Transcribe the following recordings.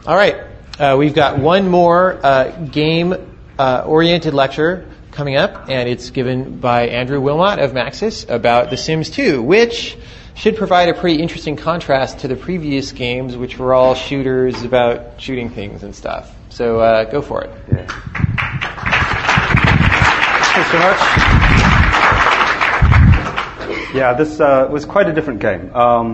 All right. We've got one more game-oriented lecture coming up, and it's given by Andrew Wilmot of Maxis about The Sims 2, which should provide a pretty interesting contrast to the previous games, which were all shooters about shooting things and stuff. So go for it. Yeah. Thanks so much. Yeah, this was quite a different game.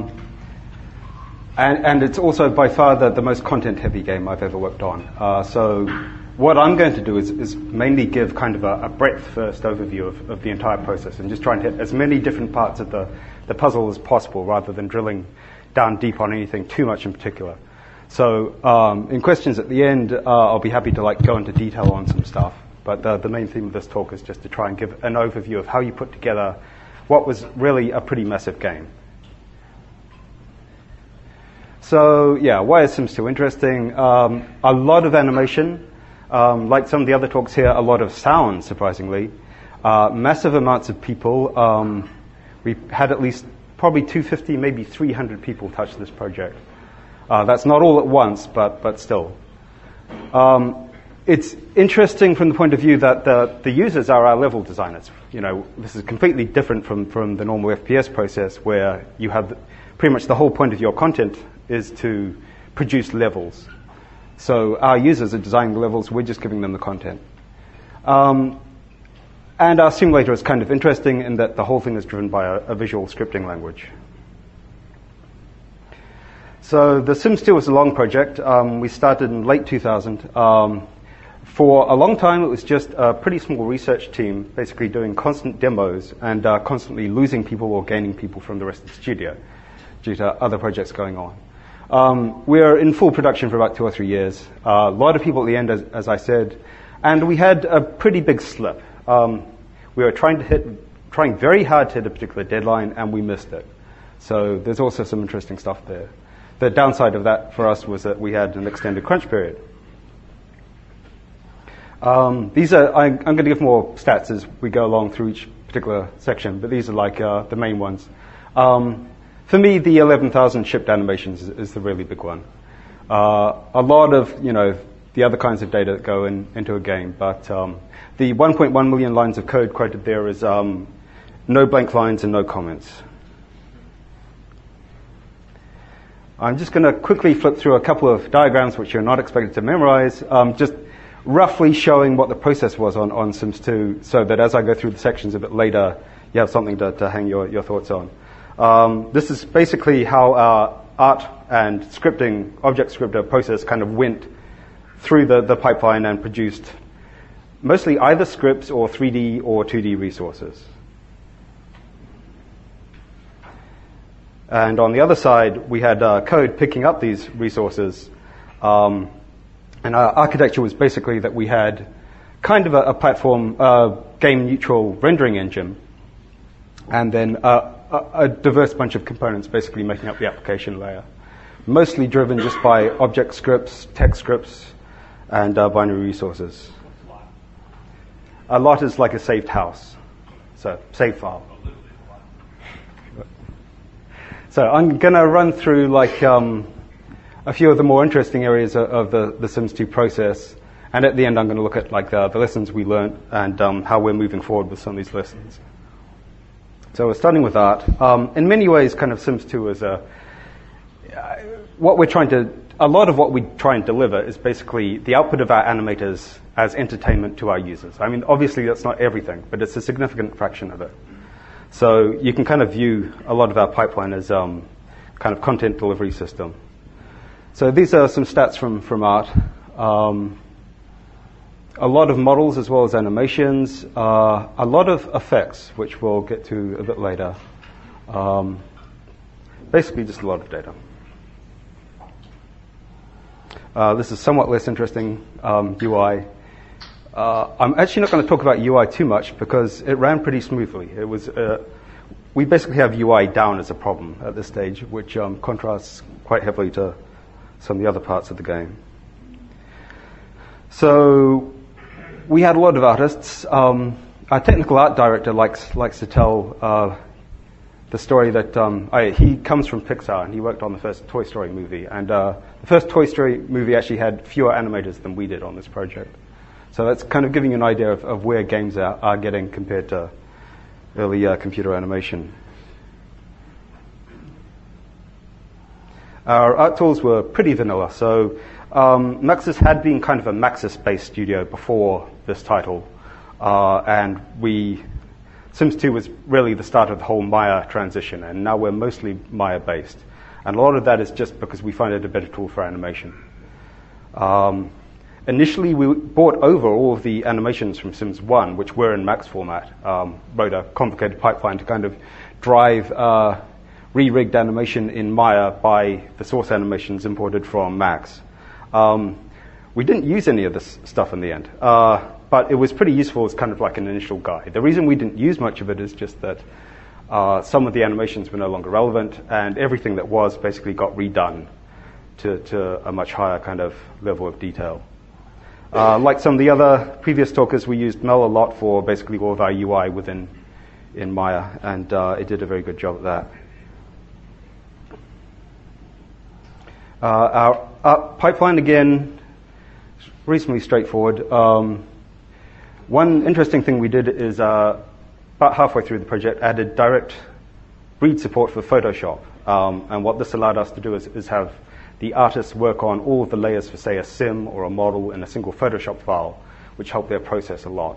And it's also by far the most content-heavy game I've ever worked on. So what I'm going to do is mainly give kind of a breadth-first overview of the entire process and just try and hit as many different parts of the puzzle as possible rather than drilling down deep on anything too much in particular. So in questions at the end, I'll be happy to go into detail on some stuff. But the main theme of this talk is just to try and give an overview of how you put together what was really a pretty massive game. So yeah, why is Sims 2 interesting? A lot of animation, like some of the other talks here, a lot of sound, surprisingly. Massive amounts of people. We had at least probably 250, maybe 300 people touch this project. That's not all at once, but still. It's interesting from the point of view that the users are our level designers. This is completely different from the normal FPS process where you have pretty much the whole point of your content is to produce levels. So our users are designing the levels, we're just giving them the content. And our simulator is kind of interesting in that the whole thing is driven by a visual scripting language. So The Sims 2 was a long project. We started in late 2000. For a long time, it was just a pretty small research team, basically doing constant demos and constantly losing people or gaining people from the rest of the studio due to other projects going on. We were in full production for about 2 or 3 years. A lot of people at the end, as I said, and we had a pretty big slip. We were trying very hard to hit a particular deadline, and we missed it. So there's also some interesting stuff there. The downside of that for us was that we had an extended crunch period. I'm going to give more stats as we go along through each particular section, but these are the main ones. For me, the 11,000 shipped animations is the really big one. A lot of, the other kinds of data that go into a game, but the 1.1 million lines of code quoted there is no blank lines and no comments. I'm just going to quickly flip through a couple of diagrams which you're not expected to memorize, just roughly showing what the process was on Sims 2, so that as I go through the sections a bit later, you have something to hang your thoughts on. This is basically how our art and scripting, object scripter process kind of went through the pipeline and produced mostly either scripts or 3D or 2D resources. And on the other side, we had code picking up these resources. And our architecture was basically that we had kind of a platform, game-neutral rendering engine, and then a diverse bunch of components basically making up the application layer, mostly driven just by object scripts, text scripts, and binary resources. A lot is like a saved house, so save file. So I'm going to run through a few of the more interesting areas of the Sims 2 process, and at the end I'm going to look at the lessons we learned and how we're moving forward with some of these lessons. So we're starting with art. In many ways, kind of Sims 2 is a lot of what we try and deliver is basically the output of our animators as entertainment to our users. I mean, obviously that's not everything, but it's a significant fraction of it. So you can kind of view a lot of our pipeline as kind of content delivery system. So these are some stats from art. A lot of models as well as animations, a lot of effects, which we'll get to a bit later. Basically just a lot of data. This is somewhat less interesting, UI. I'm actually not going to talk about UI too much because it ran pretty smoothly. It was we basically have UI down as a problem at this stage, which contrasts quite heavily to some of the other parts of the game. So we had a lot of artists. Our technical art director likes to tell the story that he comes from Pixar, and he worked on the first Toy Story movie. And the first Toy Story movie actually had fewer animators than we did on this project. So that's kind of giving you an idea of where games are getting compared to early computer animation. Our art tools were pretty vanilla. So Maxis had been kind of a Maxis-based studio before this title. And Sims 2 was really the start of the whole Maya transition, and now we're mostly Maya-based. And a lot of that is just because we find it a better tool for animation. Initially, we brought over all of the animations from Sims 1, which were in Max format, wrote a complicated pipeline to kind of drive re-rigged animation in Maya by the source animations imported from Max. We didn't use any of this stuff in the end. But it was pretty useful as kind of like an initial guide. The reason we didn't use much of it is just that some of the animations were no longer relevant, and everything that was basically got redone to a much higher kind of level of detail. Like some of the other previous talkers, we used Mel a lot for basically all of our UI in Maya, and it did a very good job at that. Our pipeline, again, is reasonably straightforward. One interesting thing we did is about halfway through the project added direct read support for Photoshop. And what this allowed us to do is have the artists work on all of the layers for, say, a sim or a model in a single Photoshop file, which helped their process a lot.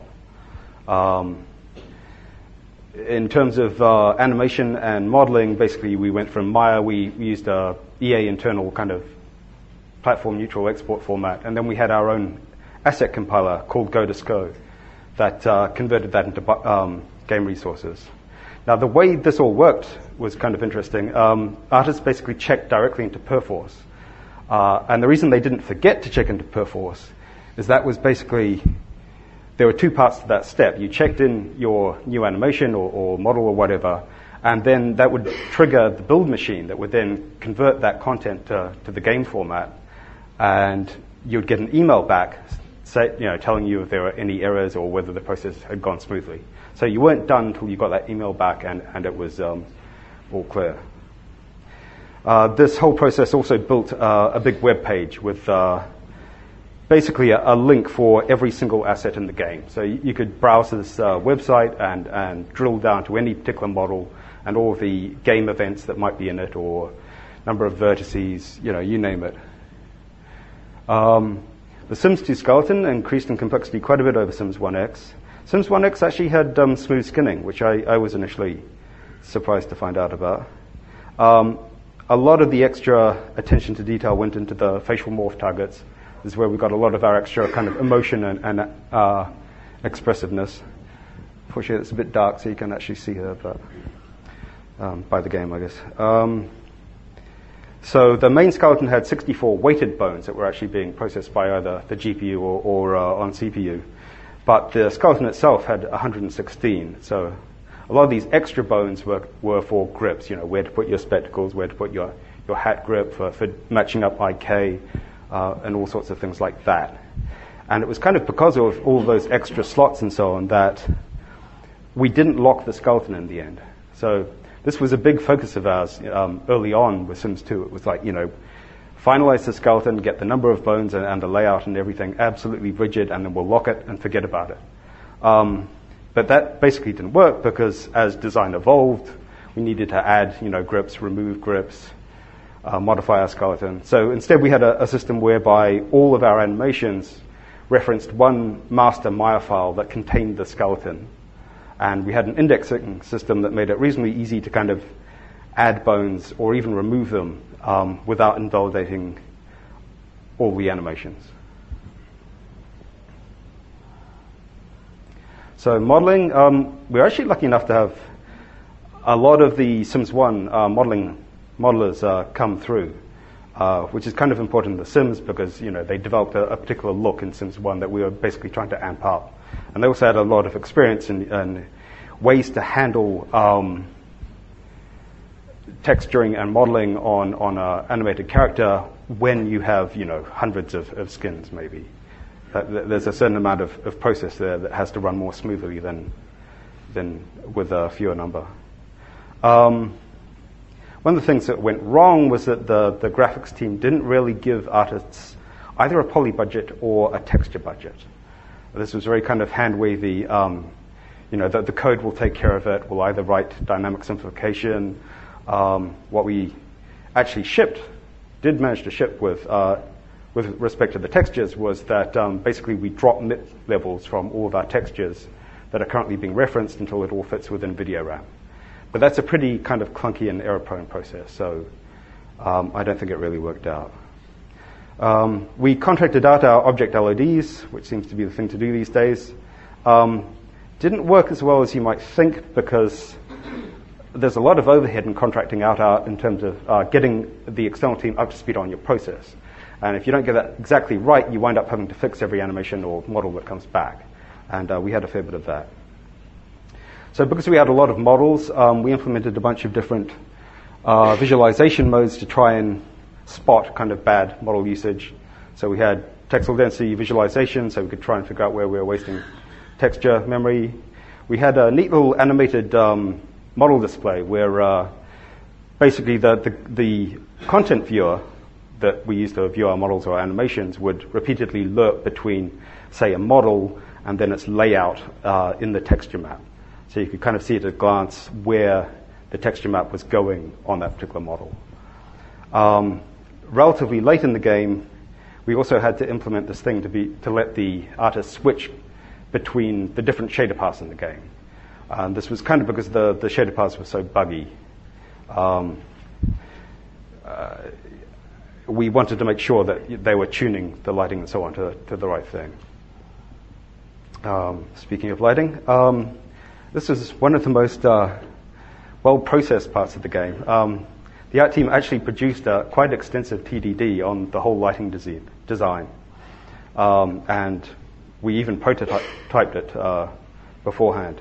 In terms of animation and modeling, basically we went from Maya, we used a EA internal kind of platform neutral export format, and then we had our own asset compiler called GoDisco that converted that into game resources. Now, the way this all worked was kind of interesting. Artists basically checked directly into Perforce. And the reason they didn't forget to check into Perforce is that was basically, there were two parts to that step. You checked in your new animation or model or whatever, and then that would trigger the build machine that would then convert that content to the game format. And you'd get an email back telling you if there were any errors or whether the process had gone smoothly. So you weren't done until you got that email back and it was all clear. This whole process also built a big web page with basically a link for every single asset in the game. So you could browse this website and drill down to any particular model and all of the game events that might be in it, or number of vertices, you name it. The Sims 2 skeleton increased in complexity quite a bit over Sims 1X. Sims 1X actually had smooth skinning, which I was initially surprised to find out about. A lot of the extra attention to detail went into the facial morph targets. This is where we got a lot of our extra kind of emotion and expressiveness. Unfortunately, it's a bit dark, so you can actually see her, but by the game, I guess. So the main skeleton had 64 weighted bones that were actually being processed by either the GPU or on CPU. But the skeleton itself had 116. So a lot of these extra bones were for grips, where to put your spectacles, where to put your hat grip for matching up IK, and all sorts of things like that. And it was kind of because of all those extra slots and so on that we didn't lock the skeleton in the end. So this was a big focus of ours early on with Sims 2. It was like, finalize the skeleton, get the number of bones and the layout and everything absolutely rigid, and then we'll lock it and forget about it. But that basically didn't work because as design evolved, we needed to add, grips, remove grips, modify our skeleton. So instead we had a system whereby all of our animations referenced one master Maya file that contained the skeleton. And we had an indexing system that made it reasonably easy to kind of add bones or even remove them without invalidating all the animations. So modeling, we're actually lucky enough to have a lot of the Sims 1 modelers come through, which is kind of important in The Sims because, they developed a particular look in Sims 1 that we were basically trying to amp up. And they also had a lot of experience in ways to handle texturing and modeling on an animated character when you have, hundreds of skins maybe. There's a certain amount of process there that has to run more smoothly than with a fewer number. One of the things that went wrong was that the graphics team didn't really give artists either a poly budget or a texture budget. This was very kind of hand-wavy. The code will take care of it. We'll either write dynamic simplification. What we actually did manage to ship with respect to the textures was that basically we drop MIP levels from all of our textures that are currently being referenced until it all fits within video RAM. But that's a pretty kind of clunky and error-prone process, so I don't think it really worked out. We contracted out our object LODs, which seems to be the thing to do these days. Didn't work as well as you might think because there's a lot of overhead in contracting out in terms of getting the external team up to speed on your process. And if you don't get that exactly right, you wind up having to fix every animation or model that comes back. And we had a fair bit of that. So because we had a lot of models, we implemented a bunch of different visualization modes to try and spot kind of bad model usage. So we had textile density visualization, so we could try and figure out where we were wasting texture memory. We had a neat little animated model display where basically the content viewer that we use to view our models or animations would repeatedly lerp between, say, a model and then its layout in the texture map. So you could kind of see at a glance where the texture map was going on that particular model. Relatively late in the game, we also had to implement this thing to let the artist switch between the different shader paths in the game. This was kind of because the shader paths were so buggy. We wanted to make sure that they were tuning the lighting and so on to the right thing. Speaking of lighting, this is one of the most well-processed parts of the game. The art team actually produced a quite extensive TDD on the whole lighting design. And we even prototyped it beforehand.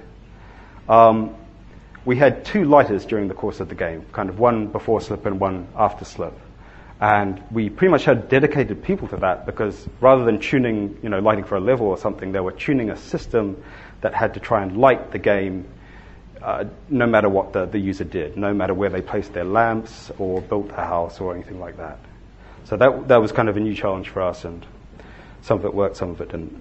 We had two lighters during the course of the game, kind of one before slip and one after slip. And we pretty much had dedicated people to that because rather than tuning, lighting for a level or something, they were tuning a system that had to try and light the game no matter what the user did, no matter where they placed their lamps or built a house or anything like that. So that was kind of a new challenge for us, and some of it worked, some of it didn't.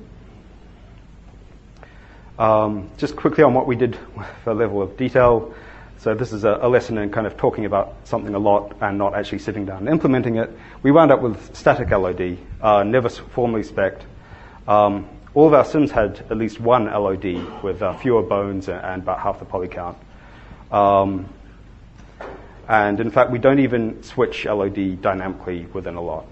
Just quickly on what we did for level of detail. So this is a lesson in kind of talking about something a lot and not actually sitting down and implementing it. We wound up with static LOD, never formally spec'd. All of our sims had at least one LOD with fewer bones and about half the poly count. And in fact, we don't even switch LOD dynamically within a lot.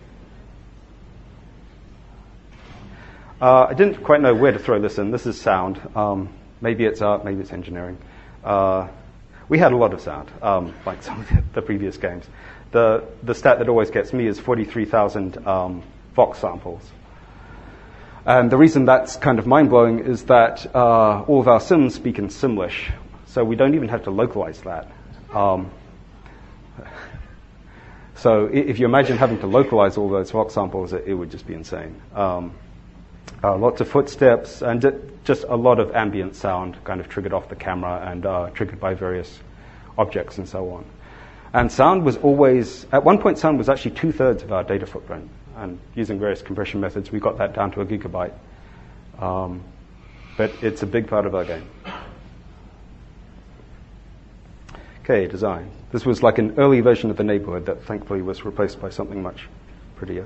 I didn't quite know where to throw this in. This is sound. Maybe it's art, maybe it's engineering. We had a lot of sound, like some of the previous games. The stat that always gets me is 43,000 Vox samples. And the reason that's kind of mind-blowing is that all of our sims speak in Simlish, so we don't even have to localize that. So if you imagine having to localize all those Vox samples, it would just be insane. Lots of footsteps and just a lot of ambient sound kind of triggered off the camera and triggered by various objects and so on. And sound was always, at one point sound was actually 2/3 of our data footprint. And using various compression methods, we got that down to 1 gigabyte. But it's a big part of our game. Okay, design. This was like an early version of the neighborhood that thankfully was replaced by something much prettier.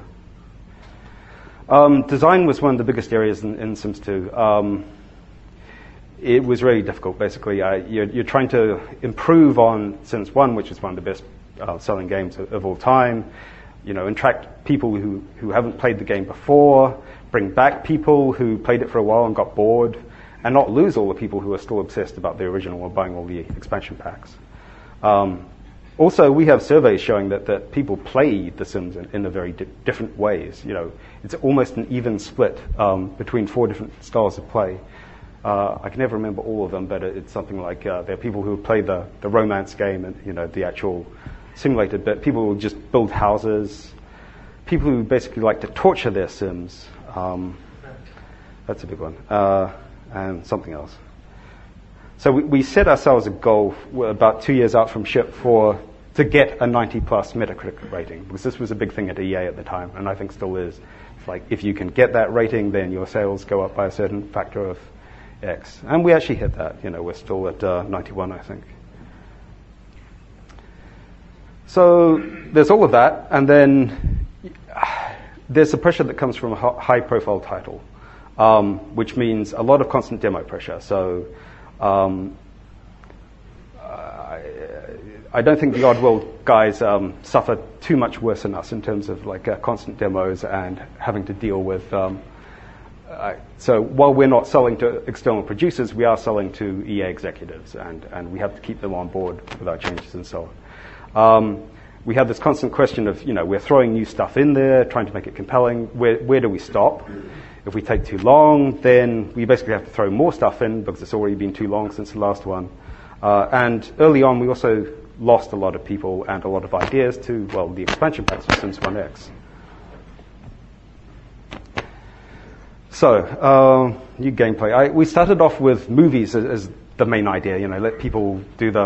Design was one of the biggest areas in Sims 2. It was really difficult, basically. You're trying to improve on Sims 1, which is one of the best selling games of all time. Attract people who haven't played the game before, bring back people who played it for a while and got bored, and not lose all the people who are still obsessed about the original or buying all the expansion packs. Also, we have surveys showing that people play The Sims in a very different ways. It's almost an even split between 4 different styles of play. I can never remember all of them, but it's something like there are people who play the romance game and the actual simulated bit. People who just build houses. People who basically like to torture their Sims. That's a big one. And something else. So we set ourselves a goal about 2 years out from ship to get a 90 plus Metacritic rating, because this was a big thing at EA at the time, and I think still is. It's like, if you can get that rating, then your sales go up by a certain factor of X. And we actually hit that. We're still at 91, I think. So there's all of that, and then there's the pressure that comes from a high-profile title, which means a lot of constant demo pressure. So I don't think the Oddworld guys suffer too much worse than us in terms of constant demos and having to deal with. So while we're not selling to external producers, we are selling to EA executives, and we have to keep them on board with our changes and so on. We have this constant question of, we're throwing new stuff in there, trying to make it compelling. Where do we stop? If we take too long, then we basically have to throw more stuff in because it's already been too long since the last one. And early on, we also lost a lot of people and a lot of ideas to, the expansion packs of Sims 1X. So, new gameplay. We started off with movies as the main idea, let people do the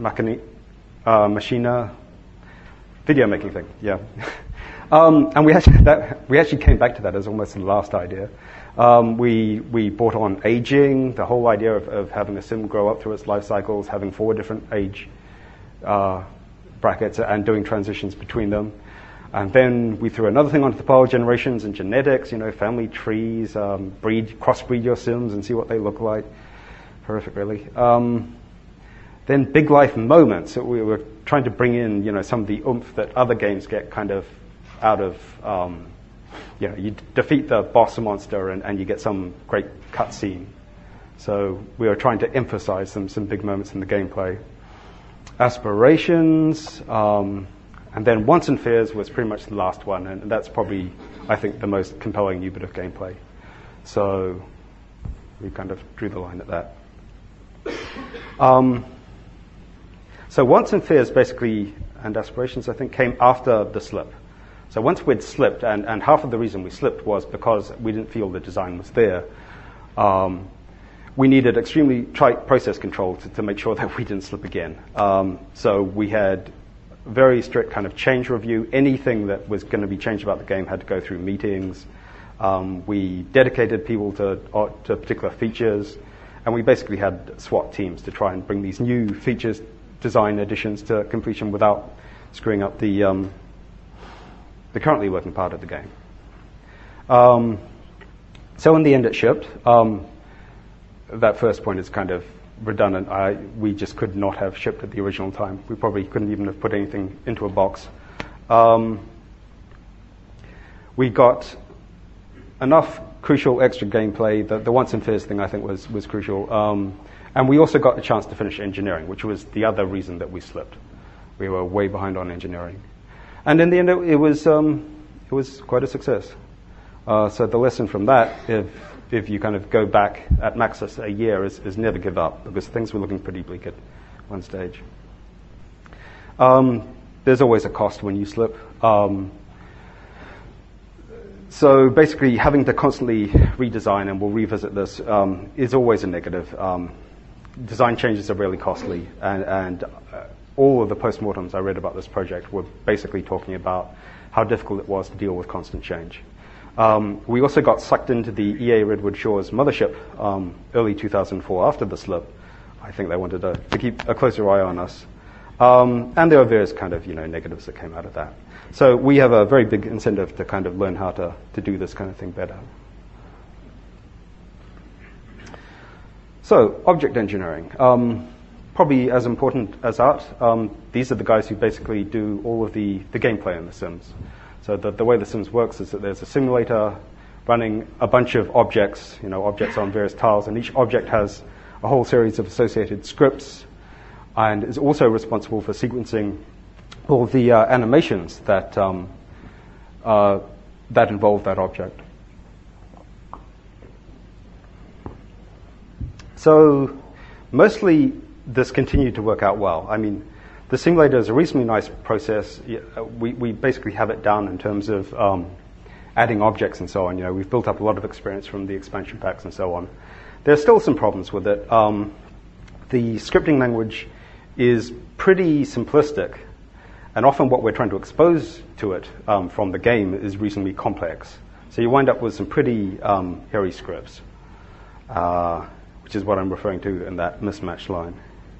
machina video making thing, yeah. And we actually came back to that as almost the last idea. We brought on aging, the whole idea of having a sim grow up through its life cycles, having 4 different age brackets and doing transitions between them. And then we threw another thing onto the pile, generations and genetics, family trees, crossbreed your sims and see what they look like. Horrific, really. Then big life moments. So we were trying to bring in, some of the oomph that other games get kind of out of, you defeat the boss monster and you get some great cutscene. So we were trying to emphasize some big moments in the gameplay. Aspirations, and then Wants and Fears was pretty much the last one, and that's probably, I think, the most compelling new bit of gameplay. So we kind of drew the line at that. So Wants and Fears basically, and Aspirations, I think, came after the slip. So once we'd slipped, and half of the reason we slipped was because we didn't feel the design was there, we needed extremely tight process control to make sure that we didn't slip again. So we had very strict kind of change review. Anything that was going to be changed about the game had to go through meetings. We dedicated people to particular features, and we basically had SWAT teams to try and bring these new features, design additions to completion without screwing up the currently working part of the game. So in the end it shipped. That first point is kind of redundant. We just could not have shipped at the original time. We probably couldn't even have put anything into a box. We got enough crucial extra gameplay. The Wants and Fears thing, I think, was crucial. And we also got the chance to finish engineering, which was the other reason that we slipped. We were way behind on engineering. And in the end, it was quite a success. So the lesson from that, if you kind of go back at Maxis a year, is never give up, because things were looking pretty bleak at one stage. There's always a cost when you slip. So basically, having to constantly redesign, and we'll revisit this, is always a negative. Design changes are really costly, and all of the postmortems I read about this project were basically talking about how difficult it was to deal with constant change. We also got sucked into the EA Redwood Shores mothership early 2004 after the slip. I think they wanted to keep a closer eye on us. And there were various kind of negatives that came out of that. So we have a very big incentive to kind of learn how to do this kind of thing better. So object engineering, probably as important as art. These are the guys who basically do all of the gameplay in The Sims. So the way The Sims works is that there's a simulator running a bunch of objects, objects on various tiles, and each object has a whole series of associated scripts, and is also responsible for sequencing all the animations that involve that object. So mostly this continued to work out well. I mean, the simulator is a reasonably nice process. We basically have it down in terms of adding objects and so on. We've built up a lot of experience from the expansion packs and so on. There's still some problems with it. the scripting language is pretty simplistic, and often what we're trying to expose to it from the game is reasonably complex. So you wind up with some pretty hairy scripts, which is what I'm referring to in that mismatch line.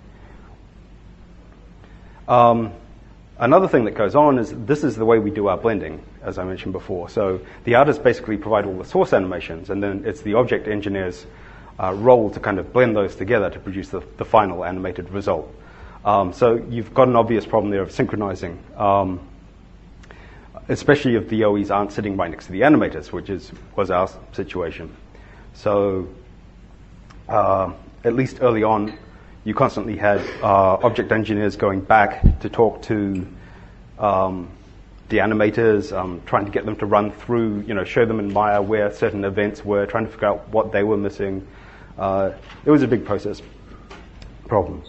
Another thing that goes on is this is the way we do our blending, as I mentioned before. So the artists basically provide all the source animations, and then it's the object engineer's role to kind of blend those together to produce the final animated result. So you've got an obvious problem there of synchronizing, especially if the OEs aren't sitting right next to the animators, which was our situation. So at least early on, you constantly had object engineers going back to talk to the animators, trying to get them to run through, show them in Maya where certain events were, trying to figure out what they were missing. It was a big process problem.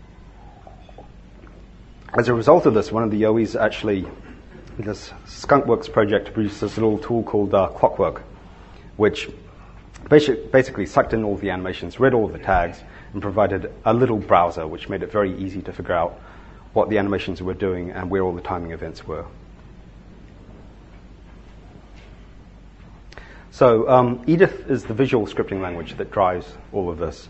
As a result of this, one of the OEs actually, this Skunkworks project, produced this little tool called Clockwork, which basically sucked in all the animations, read all the tags, and provided a little browser which made it very easy to figure out what the animations were doing and where all the timing events were. So Edith is the visual scripting language that drives all of this.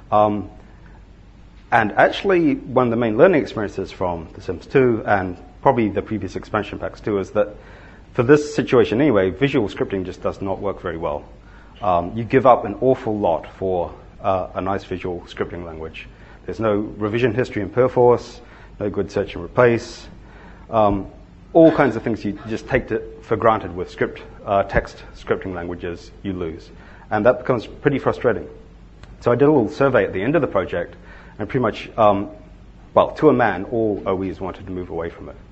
And actually, one of the main learning experiences from The Sims 2 and probably the previous expansion packs too is that for this situation anyway, visual scripting just does not work very well. You give up an awful lot for a nice visual scripting language. There's no revision history in Perforce, no good search and replace, all kinds of things you just take for granted with text scripting languages you lose. And that becomes pretty frustrating. So I did a little survey at the end of the project, and pretty much, to a man, all OEs wanted to move away from it.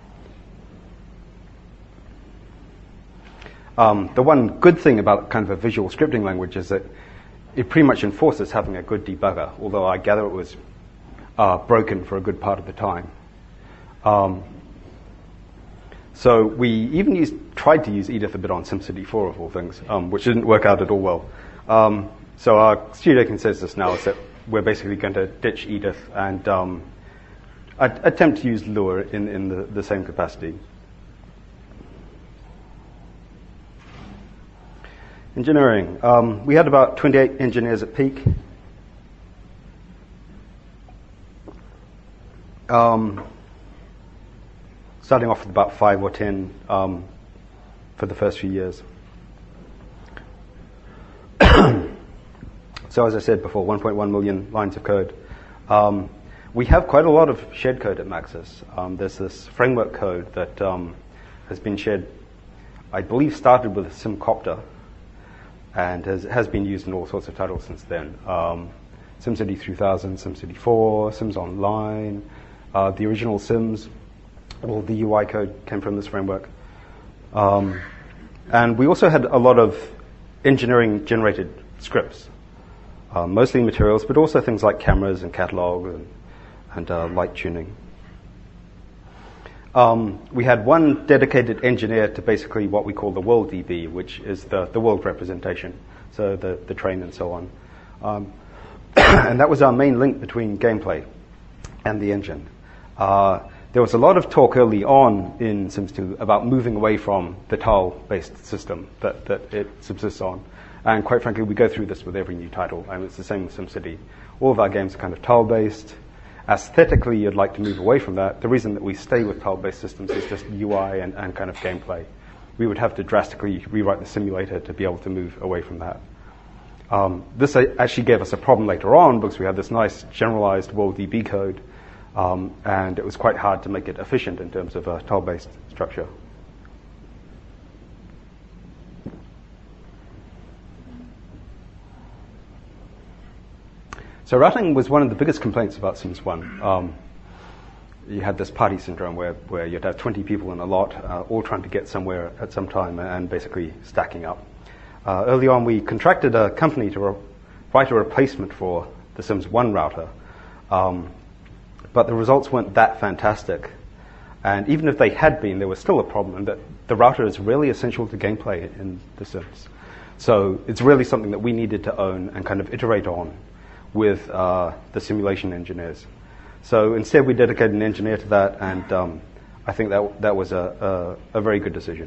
The one good thing about kind of a visual scripting language is that it pretty much enforces having a good debugger, although I gather it was broken for a good part of the time. So we even tried to use Edith a bit on SimCity 4 of all things, which didn't work out at all well. So our studio consensus now is that we're basically going to ditch Edith and attempt to use Lua in the same capacity. Engineering. We had about 28 engineers at peak. Starting off with about 5 or 10 for the first few years. So as I said before, 1.1 million lines of code. We have quite a lot of shared code at Maxis. There's this framework code that has been shared, I believe started with SimCopter, and has been used in all sorts of titles since then. SimCity 3000, SimCity 4, Sims Online, the original Sims, all the UI code came from this framework. And we also had a lot of engineering-generated scripts, mostly materials, but also things like cameras and catalog and light tuning. We had one dedicated engineer to basically what we call the world DB, which is the world representation, so the train and so on. And that was our main link between gameplay and the engine. There was a lot of talk early on in Sims 2 about moving away from the tile-based system that it subsists on. And quite frankly, we go through this with every new title, and it's the same with SimCity. All of our games are kind of tile-based. Aesthetically, you'd like to move away from that. The reason that we stay with tile-based systems is just UI and kind of gameplay. We would have to drastically rewrite the simulator to be able to move away from that. This actually gave us a problem later on because we had this nice generalized WorldDB code, and it was quite hard to make it efficient in terms of a tile-based structure. So routing was one of the biggest complaints about Sims 1. You had this party syndrome where you'd have 20 people in a lot, all trying to get somewhere at some time and basically stacking up. Early on, we contracted a company to write a replacement for the Sims 1 router, but the results weren't that fantastic. And even if they had been, there was still a problem that the router is really essential to gameplay in The Sims. So it's really something that we needed to own and kind of iterate on with the simulation engineers. So instead, we dedicated an engineer to that, and I think that was a very good decision.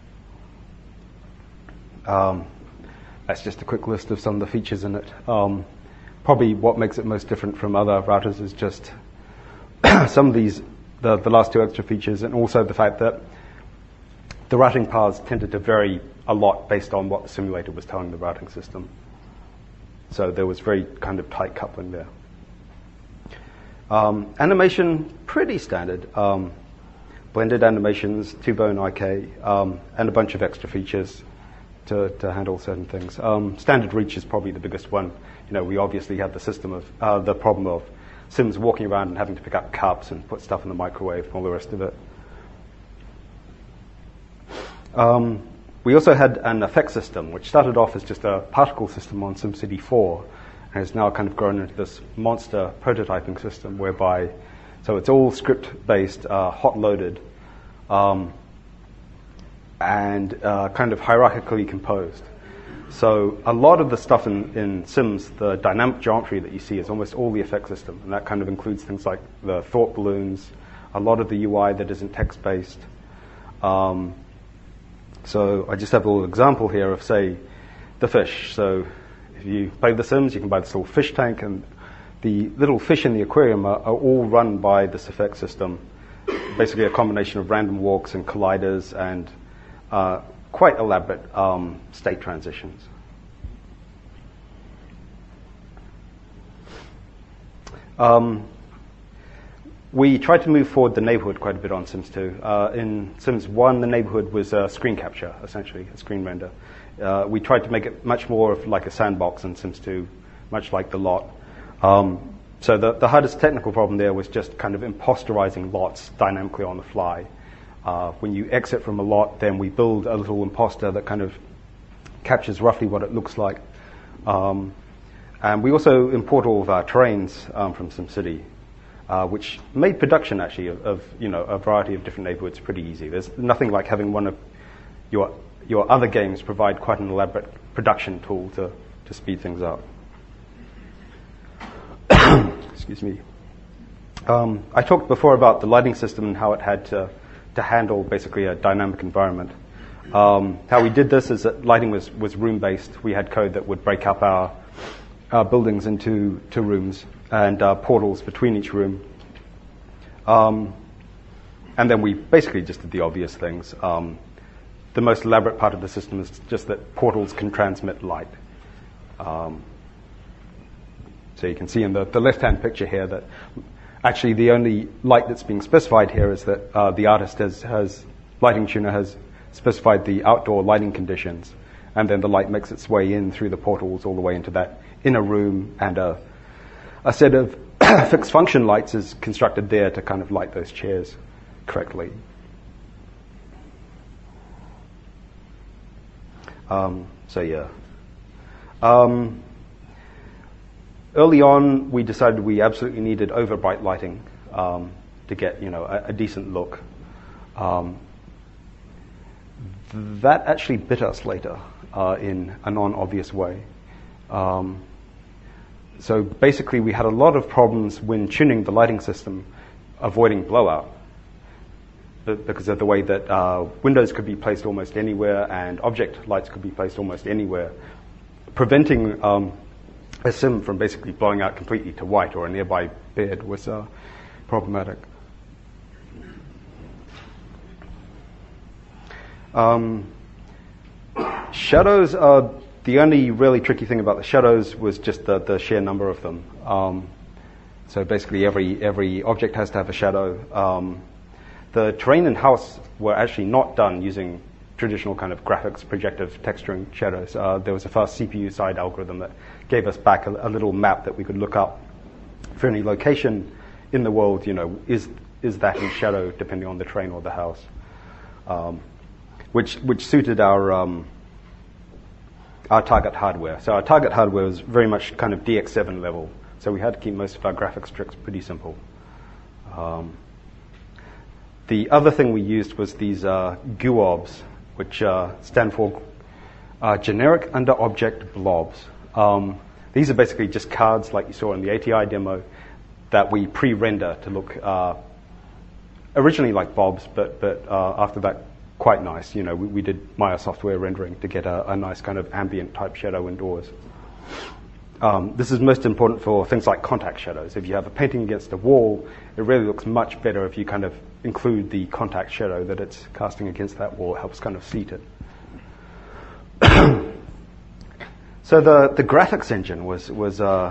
That's just a quick list of some of the features in it. Probably what makes it most different from other routers is just some of these, the last two extra features, and also the fact that the routing paths tended to vary a lot based on what the simulator was telling the routing system. So there was very kind of tight coupling there. Animation, pretty standard. Blended animations, two-bone IK, and a bunch of extra features to handle certain things. Standard reach is probably the biggest one. We obviously had the system of the problem of Sims walking around and having to pick up cups and put stuff in the microwave and all the rest of it. We also had an effect system, which started off as just a particle system on SimCity 4, and has now kind of grown into this monster prototyping system whereby, so it's all script-based, hot-loaded, and kind of hierarchically composed. So a lot of the stuff in Sims, the dynamic geometry that you see is almost all the effect system, and that kind of includes things like the thought balloons, a lot of the UI that isn't text-based. So I just have a little example here of, say, the fish. So if you play The Sims, you can buy this little fish tank, and the little fish in the aquarium are all run by this effect system. Basically a combination of random walks and colliders and quite elaborate state transitions. We tried to move forward the neighborhood quite a bit on Sims 2. In Sims 1, the neighborhood was screen capture, essentially, a screen render. We tried to make it much more of like a sandbox in Sims 2, much like the lot. So the hardest technical problem there was just kind of imposterizing lots dynamically on the fly. When you exit from a lot, then we build a little imposter that kind of captures roughly what it looks like. And we also import all of our terrains from SimCity, which made production actually of a variety of different neighborhoods pretty easy. There's nothing like having one of your other games provide quite an elaborate production tool to speed things up. Excuse me. I talked before about the lighting system and how it had to handle basically a dynamic environment. How we did this is that lighting was room-based. We had code that would break up our buildings into two rooms and portals between each room. And then we basically just did the obvious things. The most elaborate part of the system is just that portals can transmit light. So you can see in the left-hand picture here that actually the only light that's being specified here is that the artist Lighting Tuner has specified the outdoor lighting conditions, and then the light makes its way in through the portals all the way into that inner room, and a set of fixed function lights is constructed there to kind of light those chairs correctly. Early on, we decided we absolutely needed overbright lighting to get a decent look. That actually bit us later in a non-obvious way. So basically, we had a lot of problems when tuning the lighting system, avoiding blowout, because of the way that windows could be placed almost anywhere and object lights could be placed almost anywhere, preventing a sim from basically blowing out completely to white or a nearby bed was problematic. Shadows are the only really tricky thing about the shadows was just the sheer number of them. So basically every object has to have a shadow. The terrain and house were actually not done using traditional kind of graphics projective texturing shadows. There was a fast CPU side algorithm that gave us back a little map that we could look up for any location in the world, is that in shadow depending on the terrain or the house, which suited our target hardware. So our target hardware was very much kind of DX7 level, so we had to keep most of our graphics tricks pretty simple. The other thing we used was these GUOBs, which stand for generic under object blobs. These are basically just cards like you saw in the ATI demo that we pre-render to look originally like Bob's, but after that quite nice. We did Maya software rendering to get a nice kind of ambient type shadow indoors. This is most important for things like contact shadows. If you have a painting against a wall, it really looks much better if you kind of include the contact shadow that it's casting against that wall. It helps kind of seat it. So the graphics engine was a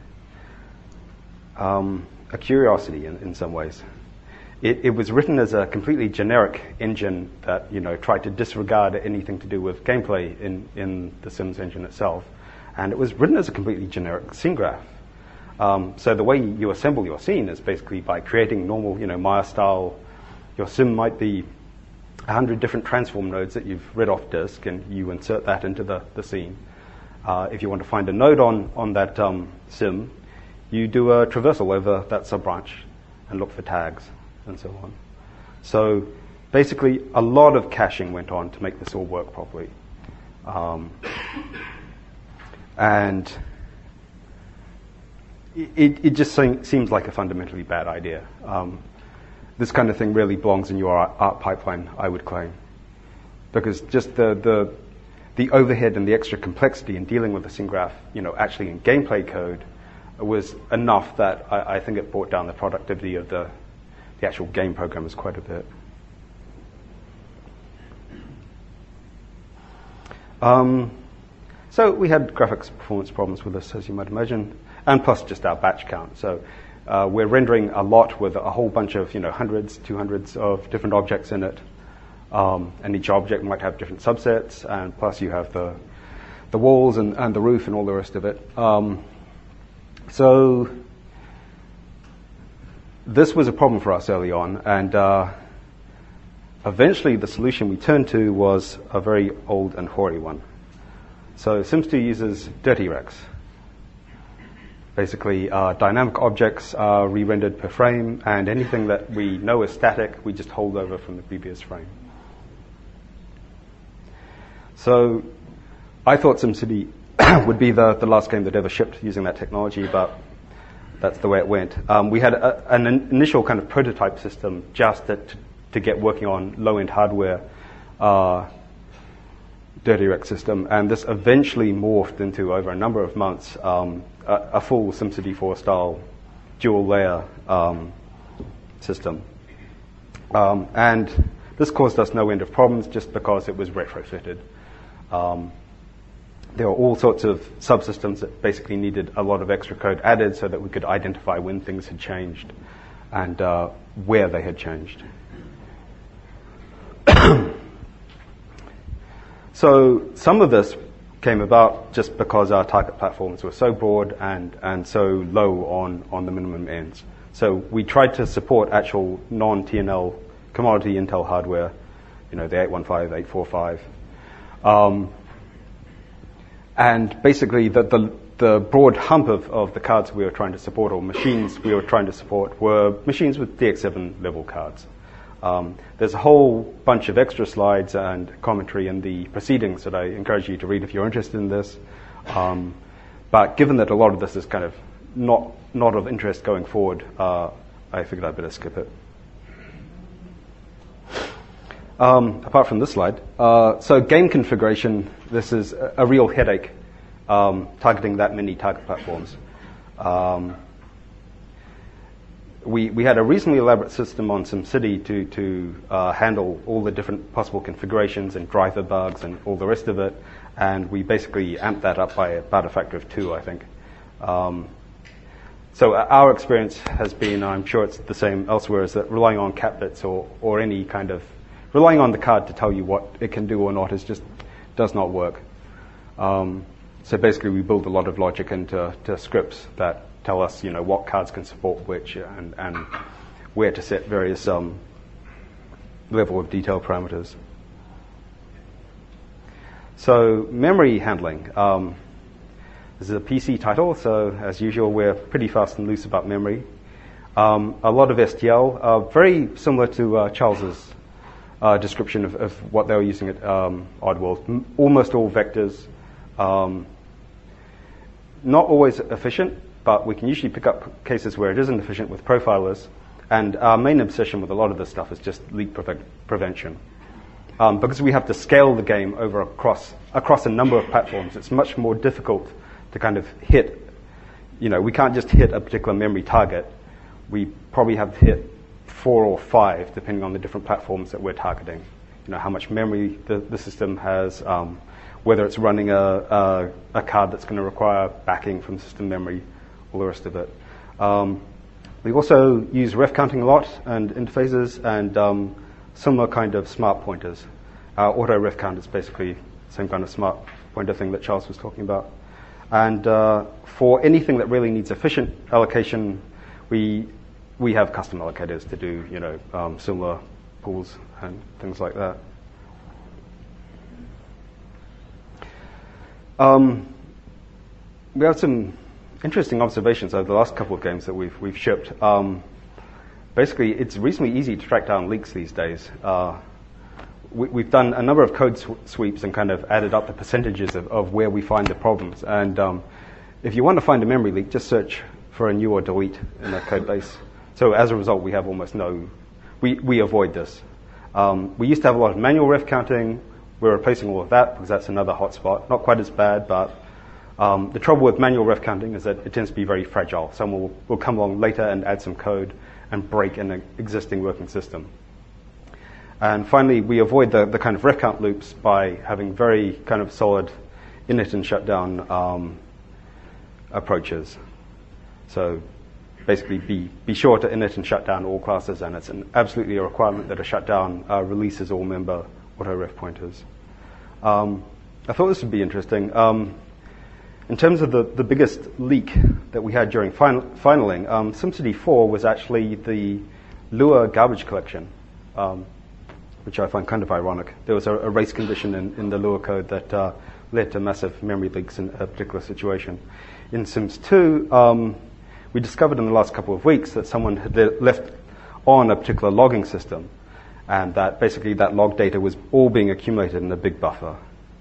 curiosity in some ways. It was written as a completely generic engine that tried to disregard anything to do with gameplay in the Sims engine itself, and it was written as a completely generic scene graph. So the way you assemble your scene is basically by creating normal, Maya style. Your sim might be 100 different transform nodes that you've read off disk, and you insert that into the scene. If you want to find a node on that sim, you do a traversal over that sub-branch and look for tags and so on. So basically, a lot of caching went on to make this all work properly. And it just seems like a fundamentally bad idea. This kind of thing really belongs in your art pipeline, I would claim. Because just the overhead and the extra complexity in dealing with the scene graph, actually in gameplay code, was enough that I think it brought down the productivity of the actual game programmers quite a bit. So we had graphics performance problems with this, as you might imagine, and plus just our batch count. So we're rendering a lot with a whole bunch of hundreds, 200s of different objects in it. And each object might have different subsets, and plus you have the walls and the roof and all the rest of it. So this was a problem for us early on, and eventually the solution we turned to was a very old and hoary one. So Sims 2 uses DirtyRex. Basically, dynamic objects are re-rendered per frame, and anything that we know is static, we just hold over from the previous frame. So I thought SimCity would be the last game that ever shipped using that technology, but that's the way it went. We had an initial kind of prototype system just to get working on low-end hardware DirtyRex system, and this eventually morphed into, over a number of months, a full SimCity 4 style dual layer system. And this caused us no end of problems just because it was retrofitted. There were all sorts of subsystems that basically needed a lot of extra code added so that we could identify when things had changed and where they had changed. So some of this came about just because our target platforms were so broad and so low on the minimum ends. So we tried to support actual non-TNL commodity Intel hardware, the 815, 845. And basically the broad hump of the cards we were trying to support, or machines we were trying to support, were machines with DX7 level cards. There's a whole bunch of extra slides and commentary in the proceedings that I encourage you to read if you're interested in this. But given that a lot of this is kind of not of interest going forward, I figured I'd better skip it. Apart from this slide, so game configuration, this is a real headache, targeting that many target platforms. We had a reasonably elaborate system on SimCity to handle all the different possible configurations and driver bugs and all the rest of it, and we basically amped that up by about a factor of 2, I think. So our experience has been, I'm sure it's the same elsewhere, is that relying on cap bits or any kind of relying on the card to tell you what it can do or not does not work. So basically, we build a lot of logic into scripts that tell us, what cards can support which and where to set various level of detail parameters. So memory handling. This is a PC title, so as usual, we're pretty fast and loose about memory. A lot of STL, very similar to Charles's description of what they were using at Oddworld. Almost all vectors. not always efficient, but we can usually pick up cases where it isn't efficient with profilers. And our main obsession with a lot of this stuff is just leak prevention. Because we have to scale the game over across a number of platforms, it's much more difficult to kind of hit. We can't just hit a particular memory target. We probably have to hit 4 or 5, depending on the different platforms that we're targeting. How much memory the system has, whether it's running a card that's going to require backing from system memory, all the rest of it. We also use ref counting a lot and interfaces and similar kind of smart pointers. Auto ref count is basically the same kind of smart pointer thing that Charles was talking about. And for anything that really needs efficient allocation, we have custom allocators to do similar pools and things like that. We have some interesting observations over the last couple of games that we've shipped. Basically, it's reasonably easy to track down leaks these days. We've done a number of code sweeps and kind of added up the percentages of where we find the problems. And if you want to find a memory leak, just search for a new or delete in the code base. So as a result, we have almost no. We avoid this. We used to have a lot of manual ref counting. We're replacing all of that because that's another hotspot. Not quite as bad, but the trouble with manual ref counting is that it tends to be very fragile. Someone will come along later and add some code and break an existing working system. And finally, we avoid the kind of ref count loops by having very kind of solid init and shutdown approaches. So basically, be sure to init and shut down all classes, and it's absolutely a requirement that a shutdown releases all member auto ref pointers. I thought this would be interesting. In terms of the biggest leak that we had during finaling, SimCity 4 was actually the Lua garbage collection, which I find kind of ironic. There was a race condition in the Lua code that led to massive memory leaks in a particular situation. In Sims 2, we discovered in the last couple of weeks that someone had left on a particular logging system, and that basically that log data was all being accumulated in a big buffer.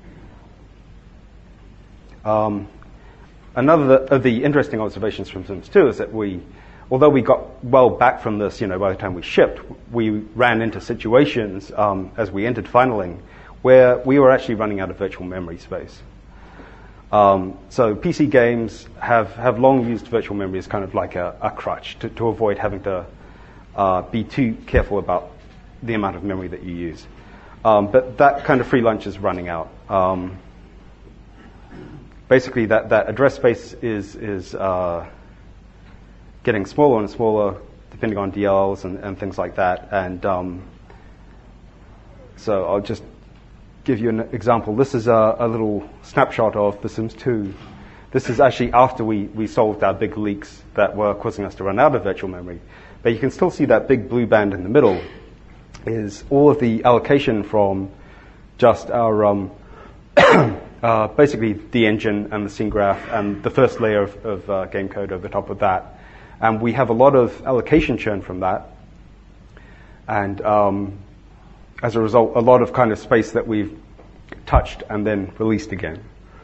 Another of the interesting observations from Sims 2 is that although we got well back from this, by the time we shipped, we ran into situations as we entered finaling where we were actually running out of virtual memory space. So PC games have long used virtual memory as kind of like a crutch to avoid having to be too careful about the amount of memory that you use. But that kind of free lunch is running out. Basically, that address space is getting smaller and smaller depending on DLLs and things like that. And so I'll just give you an example. This is a little snapshot of The Sims 2. This is actually after we solved our big leaks that were causing us to run out of virtual memory. But you can still see that big blue band in the middle is all of the allocation from just our basically the engine and the scene graph and the first layer of game code over the top of that. And we have a lot of allocation churn from that. And as a result, a lot of kind of space that we've touched and then released again.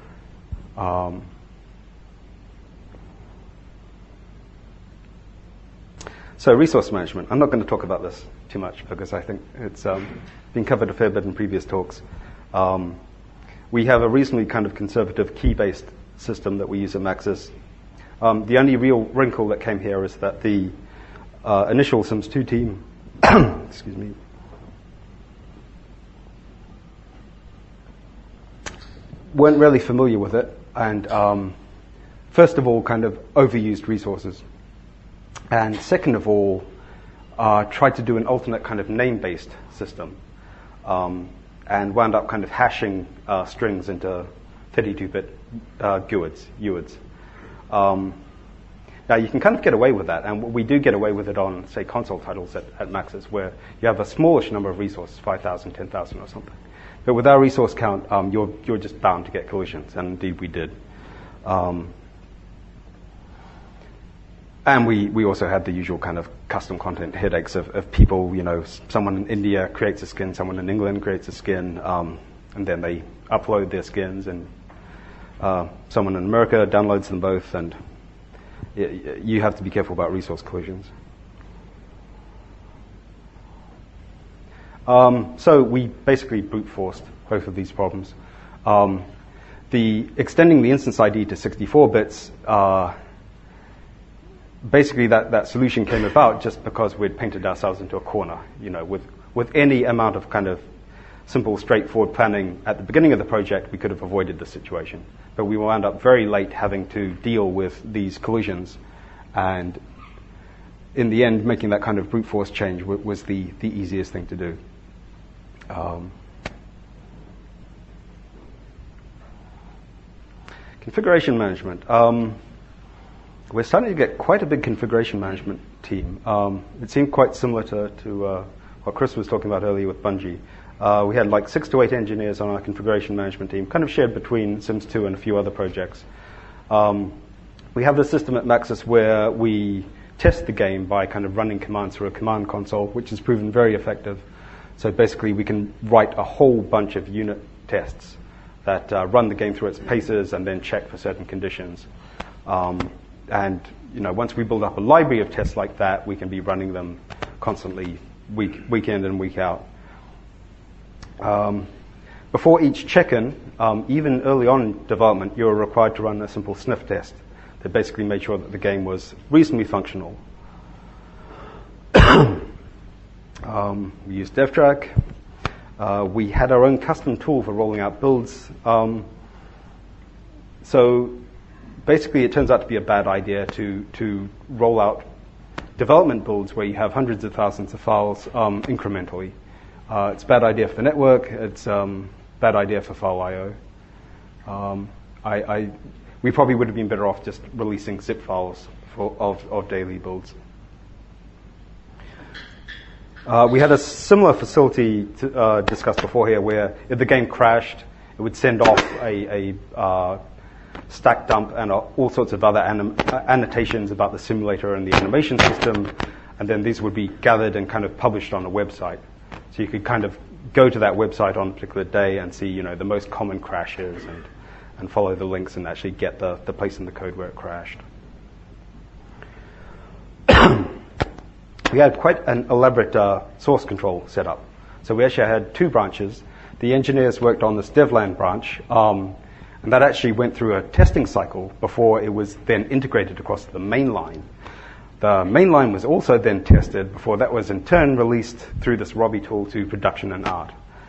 So resource management. I'm not going to talk about this too much because I think it's been covered a fair bit in previous talks. We have a reasonably kind of conservative key-based system that we use at Maxis. The only real wrinkle that came here is that the initial Sims 2 team, excuse me, weren't really familiar with it, and first of all, kind of overused resources, and second of all, tried to do an alternate kind of name-based system. And wound up kind of hashing strings into 32-bit UIDs. Now, you can kind of get away with that, and we do get away with it on, say, console titles at Maxis, where you have a smallish number of resources, 5,000, 10,000 or something. But with our resource count, you're just bound to get collisions, and indeed we did. And we also had the usual kind of custom content headaches of people, someone in India creates a skin, someone in England creates a skin, and then they upload their skins, and someone in America downloads them both, and you have to be careful about resource collisions. So we basically brute forced both of these problems. The extending the instance ID to 64 bits, basically that solution came about just because we'd painted ourselves into a corner. With any amount of kind of simple, straightforward planning at the beginning of the project, we could have avoided the situation. But we wound up very late having to deal with these collisions, and in the end, making that kind of brute force change was the easiest thing to do. Configuration management. We're starting to get quite a big configuration management team. It seemed quite similar to what Chris was talking about earlier with Bungie. We had like 6 to 8 engineers on our configuration management team, kind of shared between Sims 2 and a few other projects. We have a system at Maxis where we test the game by kind of running commands through a command console, which has proven very effective. So basically, we can write a whole bunch of unit tests that run the game through its paces and then check for certain conditions. And once we build up a library of tests like that, we can be running them constantly, week in and week out. Before each check-in, even early on in development, you were required to run a simple sniff test that basically made sure that the game was reasonably functional. We used DevTrack. We had our own custom tool for rolling out builds. So basically, it turns out to be a bad idea to roll out development builds where you have hundreds of thousands of files incrementally. It's a bad idea for the network. It's a bad idea for file I/O. We probably would have been better off just releasing zip files of daily builds. We had a similar facility discussed before here, where if the game crashed, it would send off a stack dump and all sorts of other annotations about the simulator and the animation system, and then these would be gathered and kind of published on a website. So you could kind of go to that website on a particular day and see, the most common crashes and follow the links and actually get the place in the code where it crashed. We had quite an elaborate source control setup. So we actually had 2 branches. The engineers worked on this devland branch, and that actually went through a testing cycle before it was then integrated across the main line. The main line was also then tested before that was in turn released through this Robbie tool to production and art.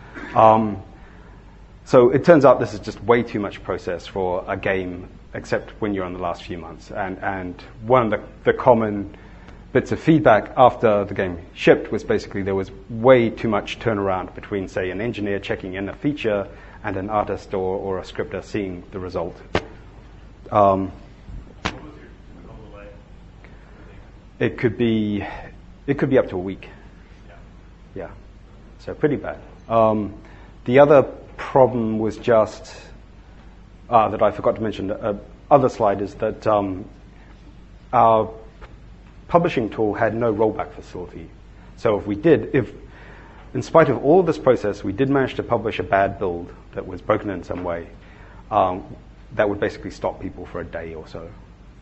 So it turns out this is just way too much process for a game, except when you're in the last few months. And one of the common bits of feedback after the game shipped was basically there was way too much turnaround between, say, an engineer checking in a feature and an artist or a scripter seeing the result. What was your typical delay? It could be up to a week. Yeah. So pretty bad. The other problem was just that I forgot to mention. Other slide is that our publishing tool had no rollback facility. So if in spite of all of this process, we did manage to publish a bad build that was broken in some way, that would basically stop people for a day or so.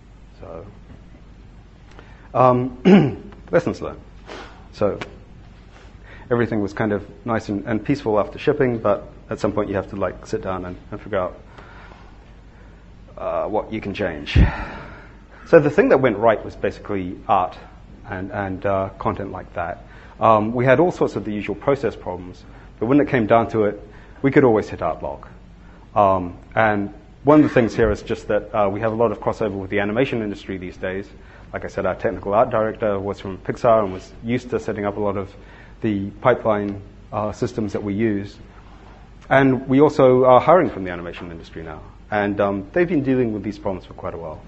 Lessons learned. So everything was kind of nice and peaceful after shipping, but at some point you have to sit down and figure out what you can change. So the thing that went right was basically art and content like that. We had all sorts of the usual process problems, but when it came down to it, we could always hit art block. And one of the things here is just that we have a lot of crossover with the animation industry these days. Like I said, our technical art director was from Pixar and was used to setting up a lot of the pipeline systems that we use. And we also are hiring from the animation industry now. And they've been dealing with these problems for quite a while.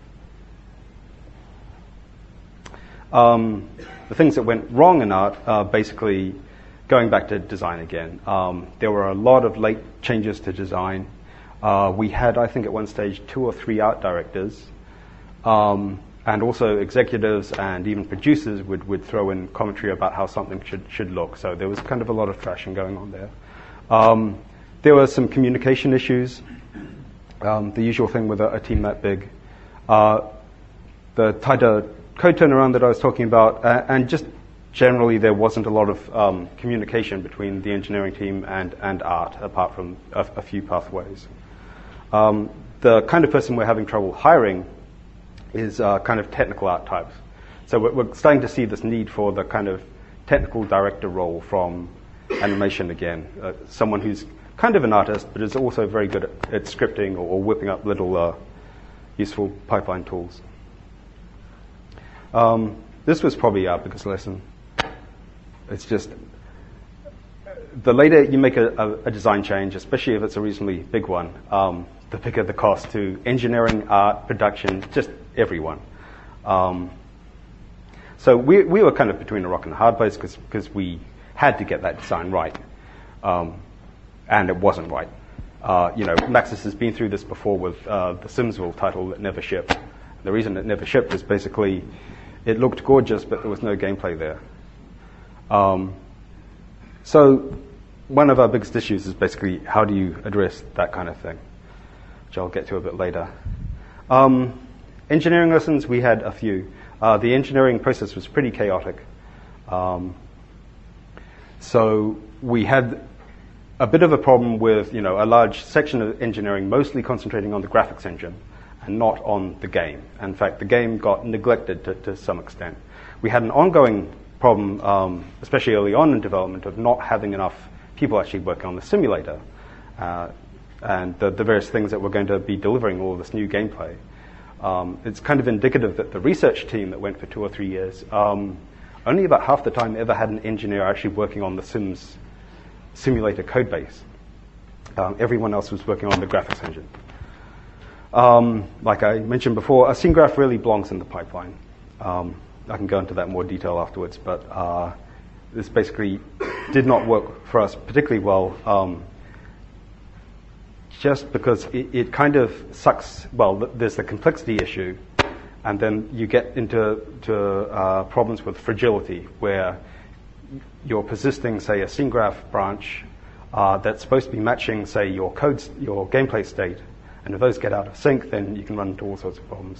The things that went wrong in art, basically going back to design again. There were a lot of late changes to design. We had, I think at one stage, 2 or 3 art directors. And also executives and even producers would throw in commentary about how something should look. So there was kind of a lot of trashing going on there. There were some communication issues. the usual thing with a team that big. The tighter code turnaround that I was talking about, and just generally there wasn't a lot of communication between the engineering team and art, apart from a few pathways. The kind of person we're having trouble hiring is kind of technical art types. So we're starting to see this need for the kind of technical director role from animation again. Someone who's kind of an artist, but is also very good at scripting or whipping up little useful pipeline tools. This was probably our biggest lesson. It's just, the later you make a design change, especially if it's a reasonably big one, the bigger the cost to engineering, art, production, just everyone. So we were kind of between a rock and a hard place because we had to get that design right, and it wasn't right. Maxis has been through this before with the Simsville title that never shipped. The reason it never shipped is basically it looked gorgeous, but there was no gameplay there. So one of our biggest issues is basically how do you address that kind of thing, which I'll get to a bit later. Engineering lessons, we had a few. The engineering process was pretty chaotic. So we had a bit of a problem with, a large section of engineering mostly concentrating on the graphics engine and not on the game. In fact, the game got neglected to some extent. We had an ongoing problem, especially early on in development, of not having enough people actually working on the simulator and the various things that we're going to be delivering all of this new gameplay. It's kind of indicative that the research team that went for 2 or 3 years, only about half the time ever had an engineer actually working on the Sims simulator code base. Everyone else was working on the graphics engine. Like I mentioned before, a scene graph really belongs in the pipeline. I can go into that in more detail afterwards, but this basically did not work for us particularly well, just because it kind of sucks. Well, there's the complexity issue, and then you get into problems with fragility, where you're persisting, say, a scene graph branch that's supposed to be matching, say, your gameplay state, and if those get out of sync, then you can run into all sorts of problems.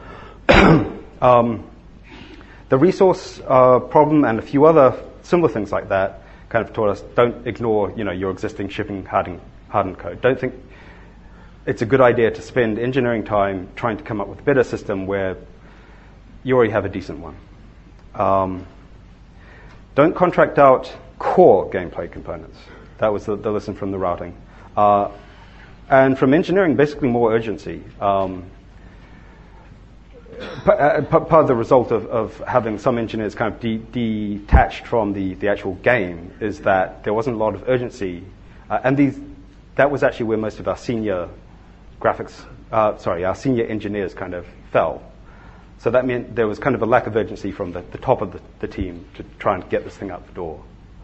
The resource problem and a few other similar things like that kind of taught us, don't ignore, your existing shipping hardened code. Don't think it's a good idea to spend engineering time trying to come up with a better system where you already have a decent one. Don't contract out core gameplay components. That was the lesson from the routing. And from engineering, basically more urgency. Part of the result of having some engineers kind of detached from the actual game is that there wasn't a lot of urgency. That was actually where most of our senior our senior engineers kind of fell. So that meant there was kind of a lack of urgency from the top of the team to try and get this thing out the door.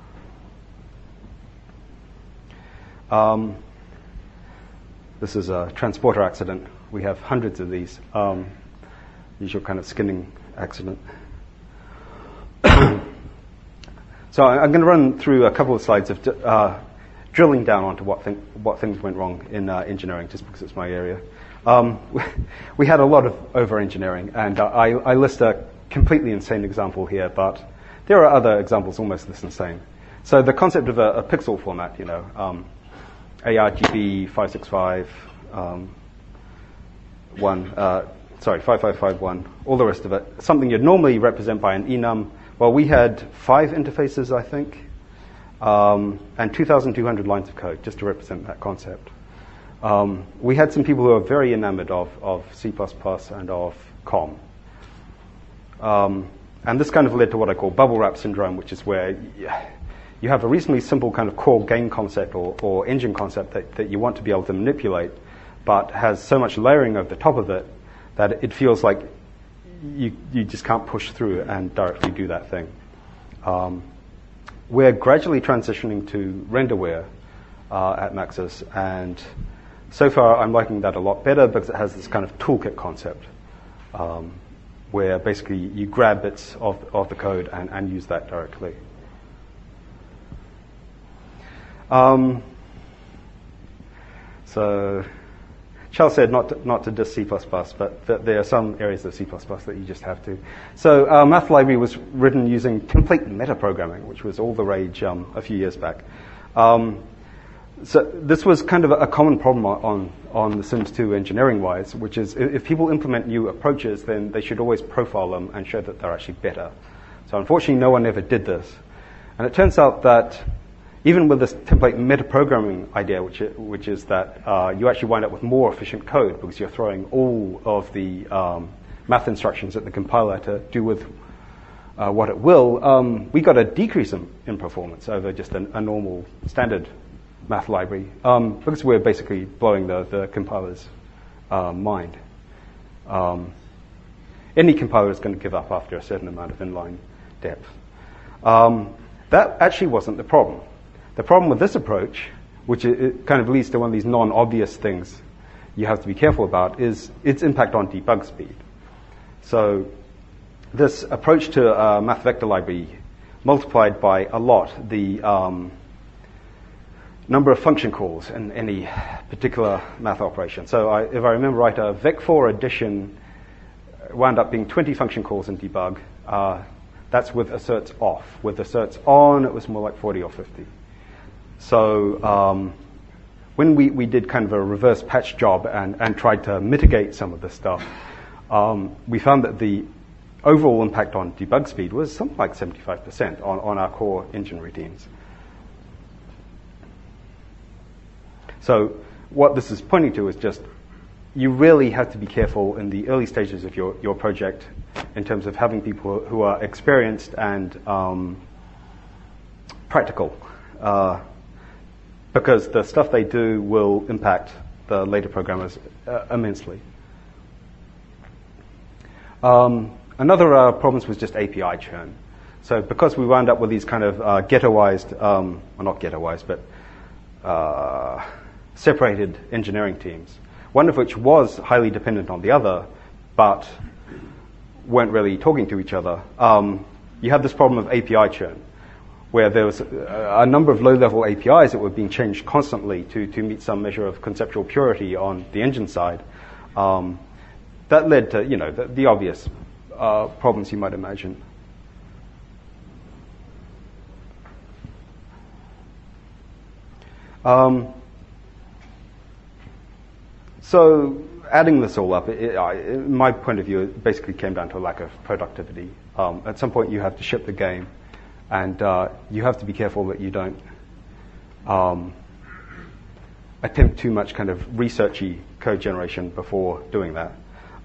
This is a transporter accident. We have hundreds of these. Usual kind of skinning accident. So I'm going to run through a couple of slides of drilling down onto what things went wrong in engineering, just because it's my area. We had a lot of over-engineering, and I list a completely insane example here, but there are other examples almost this insane. So the concept of a pixel format, ARGB 565, 5551, all the rest of it, something you'd normally represent by an enum. Well, we had 5 interfaces, I think, and 2,200 lines of code just to represent that concept. We had some people who are very enamored of C++ and of COM. And this kind of led to what I call bubble wrap syndrome, which is where you have a reasonably simple kind of core game concept or engine concept that you want to be able to manipulate, but has so much layering over the top of it that it feels like you just can't push through and directly do that thing. We're gradually transitioning to renderware at Maxis, and so far I'm liking that a lot better because it has this kind of toolkit concept where basically you grab bits of the code and use that directly. So Charles said not to diss C++, but there are some areas of C++ that you just have to. So our math library was written using template metaprogramming, which was all the rage a few years back. So this was kind of a common problem on The Sims 2 engineering-wise, which is if people implement new approaches, then they should always profile them and show that they're actually better. So unfortunately, no one ever did this. And it turns out that even with this template metaprogramming idea, which is that you actually wind up with more efficient code because you're throwing all of the math instructions at the compiler to do with what it will, we got a decrease in performance over just a normal standard math library because we're basically blowing the compiler's mind. Any compiler is going to give up after a certain amount of inline depth. That actually wasn't the problem. The problem with this approach, which it kind of leads to one of these non-obvious things you have to be careful about, is its impact on debug speed. So this approach to a math vector library multiplied by a lot the number of function calls in any particular math operation. So if I remember right, a vec4 addition wound up being 20 function calls in debug. That's with asserts off. With asserts on, it was more like 40 or 50. So when we did kind of a reverse patch job and tried to mitigate some of this stuff, we found that the overall impact on debug speed was something like 75% on our core engine routines. So what this is pointing to is just you really have to be careful in the early stages of your project in terms of having people who are experienced and practical. Because the stuff they do will impact the later programmers immensely. Another problems was just API churn. So because we wound up with these kind of ghettoized, well not ghettoized, but separated engineering teams, one of which was highly dependent on the other, but weren't really talking to each other, you have this problem of API churn, where there was a number of low-level APIs that were being changed constantly to meet some measure of conceptual purity on the engine side. That led to, the obvious problems you might imagine. So adding this all up, in my point of view, it basically came down to a lack of productivity. At some point, you have to ship the game. And you have to be careful that you don't attempt too much kind of researchy code generation before doing that.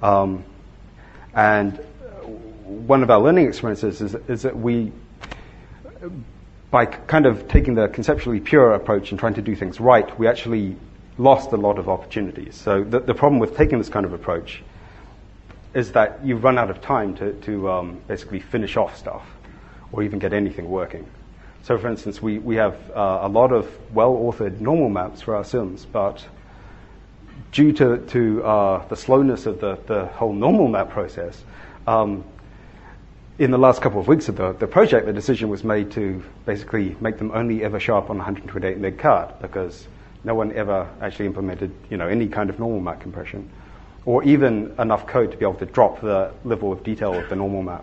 And one of our learning experiences is that we, by kind of taking the conceptually pure approach and trying to do things right, we actually lost a lot of opportunities. So the problem with taking this kind of approach is that you run out of time to basically finish off stuff, or even get anything working. So for instance, we have a lot of well-authored normal maps for our sims, but due to the slowness of the whole normal map process, in the last couple of weeks of the project, the decision was made to basically make them only ever show up on 128 meg card, because no one ever actually implemented any kind of normal map compression, or even enough code to be able to drop the level of detail of the normal map.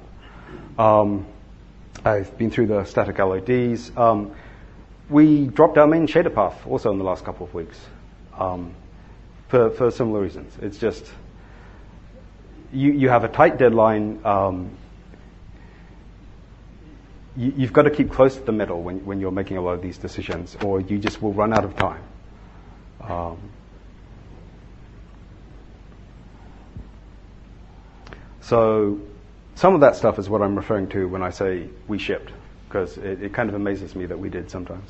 I've been through the static LODs. We dropped our main shader path also in the last couple of weeks for similar reasons. It's just you have a tight deadline. You've got to keep close to the metal when you're making a lot of these decisions, or you just will run out of time. So some of that stuff is what I'm referring to when I say we shipped, because it kind of amazes me that we did sometimes.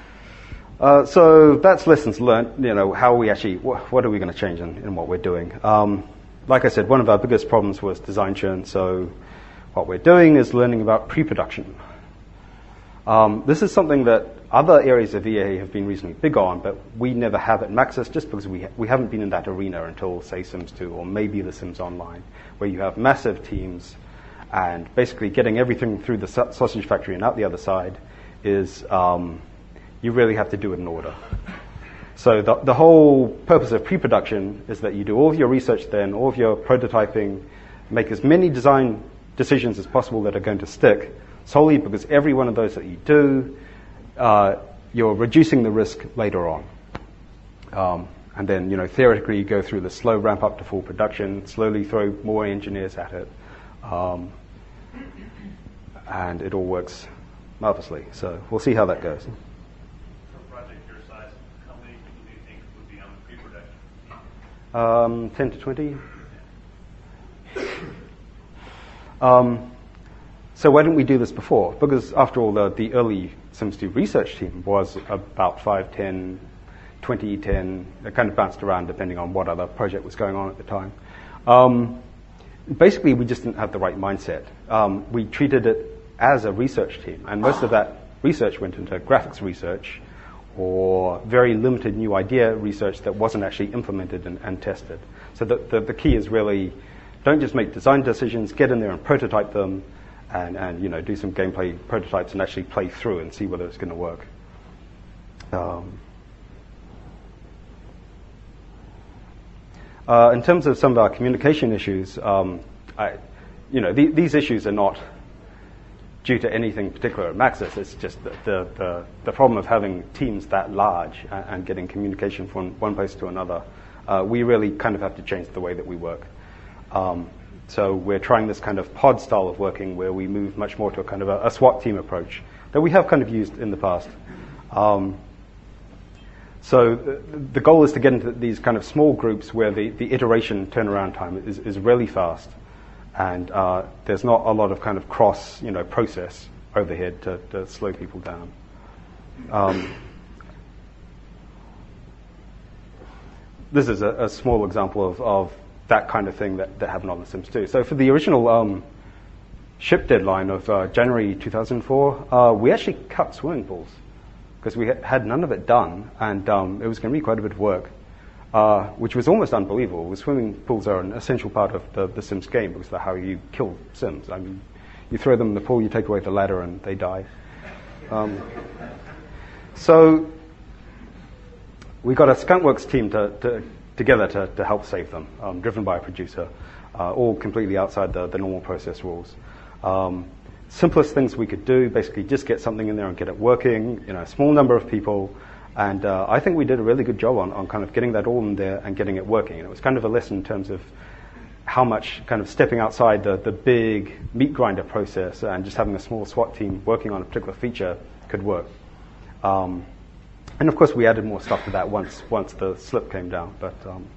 So that's lessons learned, how we actually, what are we going to change in what we're doing. Like I said, one of our biggest problems was design churn, so what we're doing is learning about pre-production. This is something that other areas of EA have been reasonably big on, but we never have at Maxis just because we haven't been in that arena until, say, Sims 2 or maybe The Sims Online, where you have massive teams and basically getting everything through the sausage factory and out the other side is you really have to do it in order. So the whole purpose of pre-production is that you do all of your research then, all of your prototyping, make as many design decisions as possible that are going to stick, solely because every one of those that you do, you're reducing the risk later on. And then, theoretically, you go through the slow ramp up to full production, slowly throw more engineers at it, and it all works marvelously. So we'll see how that goes. For a project your size, how many people do you think would be on the pre-production? 10 to 20. So why didn't we do this before? Because after all, the early Sims 2 research team was about 5, 10, 20, 10. It kind of bounced around depending on what other project was going on at the time. Basically, we just didn't have the right mindset. We treated it as a research team, and most of that research went into graphics research or very limited new idea research that wasn't actually implemented and tested. So the key is really, don't just make design decisions, get in there and prototype them, and do some gameplay prototypes and actually play through and see whether it's going to work. In terms of some of our communication issues, these issues are not due to anything particular at Maxis. It's just the problem of having teams that large and getting communication from one place to another. We really kind of have to change the way that we work. So we're trying this kind of pod style of working where we move much more to a kind of a SWAT team approach that we have kind of used in the past. So the goal is to get into these kind of small groups where the iteration turnaround time is really fast, and there's not a lot of kind of cross process overhead to slow people down. This is a small example of that kind of thing that happened on The Sims 2. So for the original ship deadline of January 2004, we actually cut swimming pools because we had none of it done, and it was going to be quite a bit of work, which was almost unbelievable. Swimming pools are an essential part of the Sims game because they're how you kill Sims. I mean, you throw them in the pool, you take away the ladder, and they die. So we got a Skunkworks team together to help save them, driven by a producer, all completely outside the normal process rules. Simplest things we could do, basically just get something in there and get it working, a small number of people, and I think we did a really good job on kind of getting that all in there and getting it working. And it was kind of a lesson in terms of how much kind of stepping outside the big meat grinder process and just having a small SWAT team working on a particular feature could work. And of course, we added more stuff to that once the slip came down. But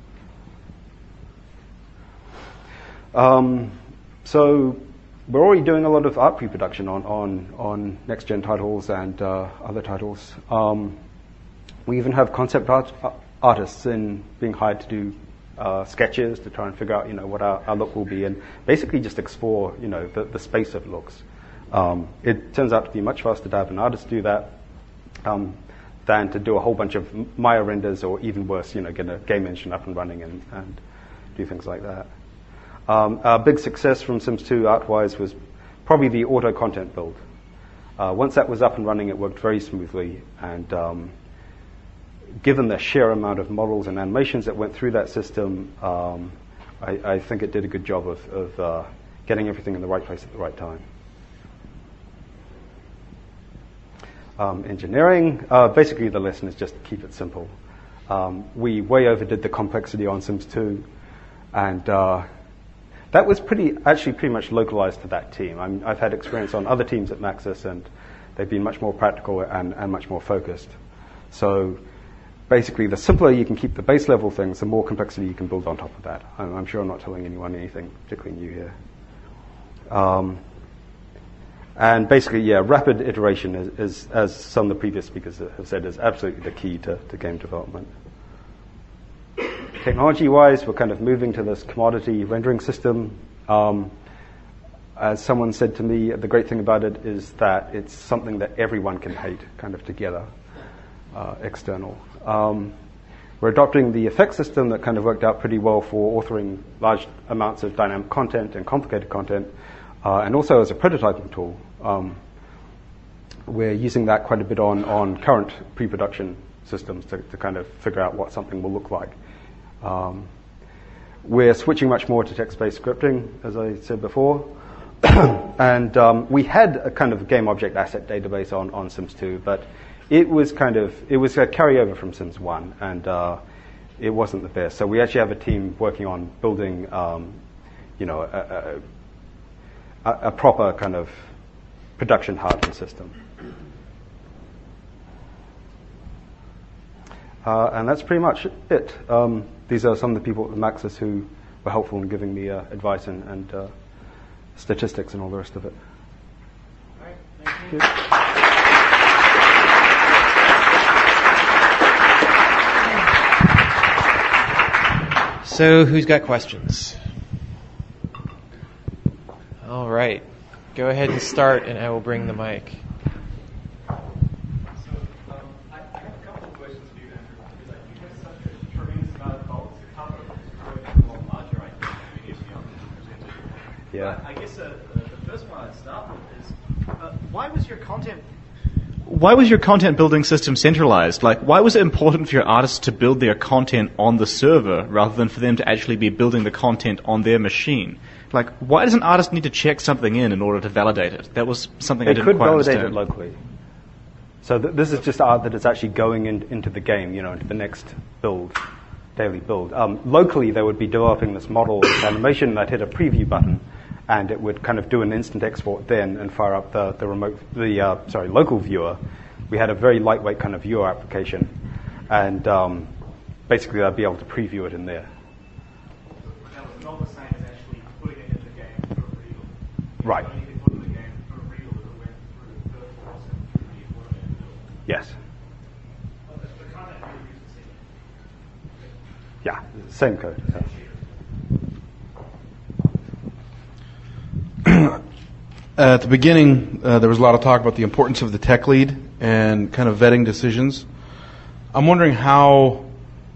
so we're already doing a lot of art pre-production on next-gen titles and other titles. We even have concept artists being hired to do sketches to try and figure out what our look will be, and basically just explore the space of looks. It turns out to be much faster to have an artist do that than to do a whole bunch of Maya renders, or even worse, get a game engine up and running and do things like that. Our big success from Sims 2 art-wise was probably the auto content build. Once that was up and running, it worked very smoothly, and given the sheer amount of models and animations that went through that system, I think it did a good job of getting everything in the right place at the right time. Engineering, basically the lesson is just keep it simple. We way overdid the complexity on Sims 2, and that was pretty much localized to that team. I've had experience on other teams at Maxis, and they've been much more practical and much more focused. So basically, the simpler you can keep the base level things, the more complexity you can build on top of that. I'm sure I'm not telling anyone anything particularly new here. And basically, rapid iteration is, as some of the previous speakers have said, is absolutely the key to game development. Technology-wise, we're kind of moving to this commodity rendering system. As someone said to me, the great thing about it is that it's something that everyone can hate, kind of together, external. We're adopting the effect system that kind of worked out pretty well for authoring large amounts of dynamic content and complicated content, and also as a prototyping tool. We're using that quite a bit on current pre-production systems to kind of figure out what something will look like. We're switching much more to text-based scripting, as I said before. And we had a kind of game object asset database on Sims 2, but it was a carryover from Sims 1, and it wasn't the best. So we actually have a team working on building, a proper kind of production hardened system. And that's pretty much it. These are some of the people at Maxis who were helpful in giving me advice and statistics and all the rest of it. All right, thank you. So, who's got questions? All right. Go ahead and start, and I will bring the mic. I have a couple of questions for you, Andrew, because you have such a tremendous amount of goals. The cover is growing a lot larger, I think, than you presented. Yeah. I guess the first one I'd start with is, why was your content building system centralized? Like, why was it important for your artists to build their content on the server rather than for them to actually be building the content on their machine? Like, why does an artist need to check something in order to validate it? That was something I didn't quite understand. They could validate it locally. So this is just art that is actually going into the game, into the next daily build. Locally, they would be developing this model animation that hit a preview button, and it would kind of do an instant export then and fire up the local viewer. We had a very lightweight kind of viewer application, and basically they'd be able to preview it in there. That was not the same as actually putting it in the game for a real. Right. You could put it in the game for a real that went through the process and through the automated build. Yes. Well, the content really used the same. Yeah, same code. Yeah. At the beginning, there was a lot of talk about the importance of the tech lead and kind of vetting decisions. I'm wondering how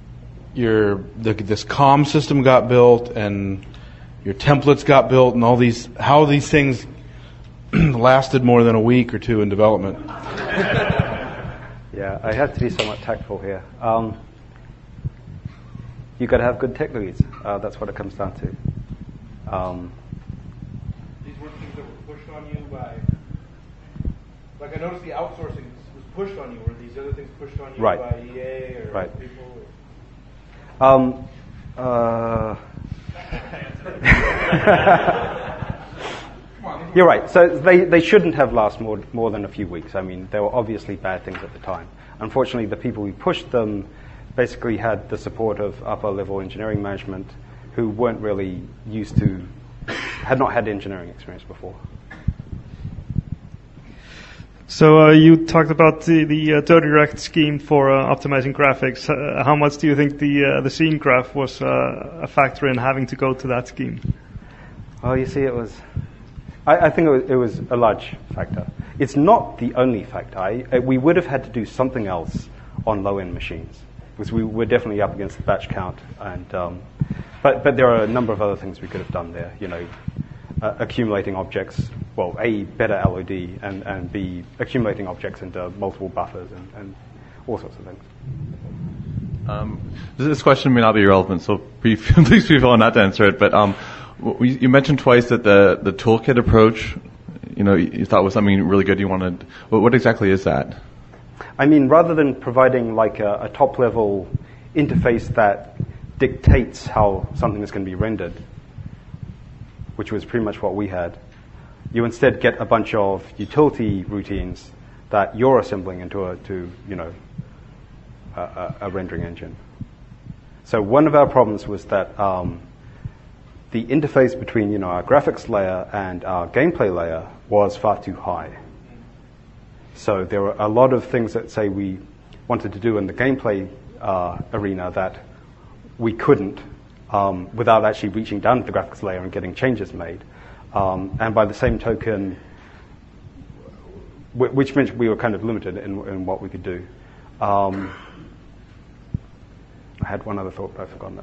this comm system got built and your templates got built and how these things lasted more than a week or two in development. Yeah, I have to be somewhat tactful here. You've got to have good tech leads. That's what it comes down to. These weren't things that were pushed on you by... Like, I noticed the outsourcing was pushed on you. Were these other things pushed on you Right. by EA or Right. people? You're right. So they shouldn't have lasted more than a few weeks. I mean, there were obviously bad things at the time. Unfortunately, the people who pushed them basically had the support of upper-level engineering management who weren't really had not had engineering experience before. So you talked about the DirtyRect scheme for optimizing graphics. How much do you think the scene graph was a factor in having to go to that scheme? Oh, you see, I think it was a large factor. It's not the only factor. We would have had to do something else on low-end machines because we were definitely up against the batch count, and but there are a number of other things we could have done there. Accumulating objects. Well, A, better LOD, and B, accumulating objects into multiple buffers and all sorts of things. This question may not be relevant, so please be feel not to answer it. But you mentioned twice that the toolkit approach, you thought was something really good. You wanted. What exactly is that? I mean, rather than providing like a top-level interface that dictates how something is going to be rendered, which was pretty much what we had, you instead get a bunch of utility routines that you're assembling into a rendering engine. So one of our problems was that the interface between our graphics layer and our gameplay layer was far too high. So there were a lot of things that, say, we wanted to do in the gameplay arena that we couldn't without actually reaching down to the graphics layer and getting changes made. And by the same token, which meant we were kind of limited in what we could do. I had one other thought, but I've forgotten it.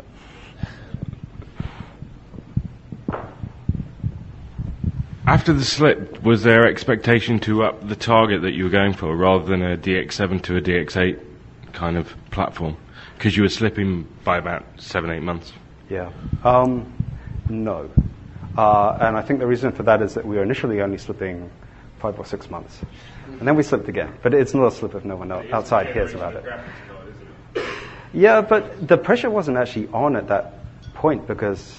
After the slip, was there expectation to up the target that you were going for rather than a DX7 to a DX8 kind of platform? Because you were slipping by about 7-8 months. Yeah. No. And I think the reason for that is that we were initially only slipping 5 or 6 months. And then we slipped again. But it's not a slip if no one outside hears about it. Yeah, but the pressure wasn't actually on at that point because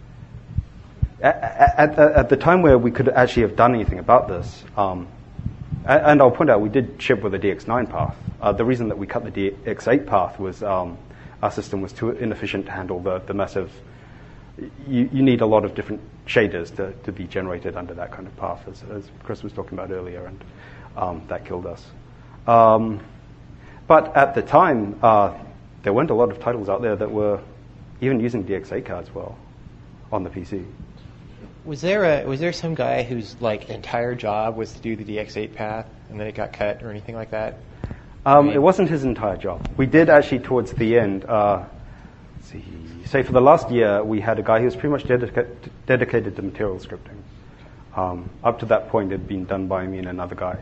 at the time where we could actually have done anything about this, and I'll point out we did ship with a DX9 path. The reason that we cut the DX8 path was our system was too inefficient to handle the massive. You need a lot of different shaders to be generated under that kind of path, as Chris was talking about earlier, and that killed us. But at the time, there weren't a lot of titles out there that were even using DX8 cards well on the PC. Was there some guy whose like entire job was to do the DX8 path and then it got cut or anything like that? It wasn't his entire job. We did actually towards the end. Say for the last year, we had a guy who was pretty much dedicated to material scripting. Up to that point, it had been done by me and another guy.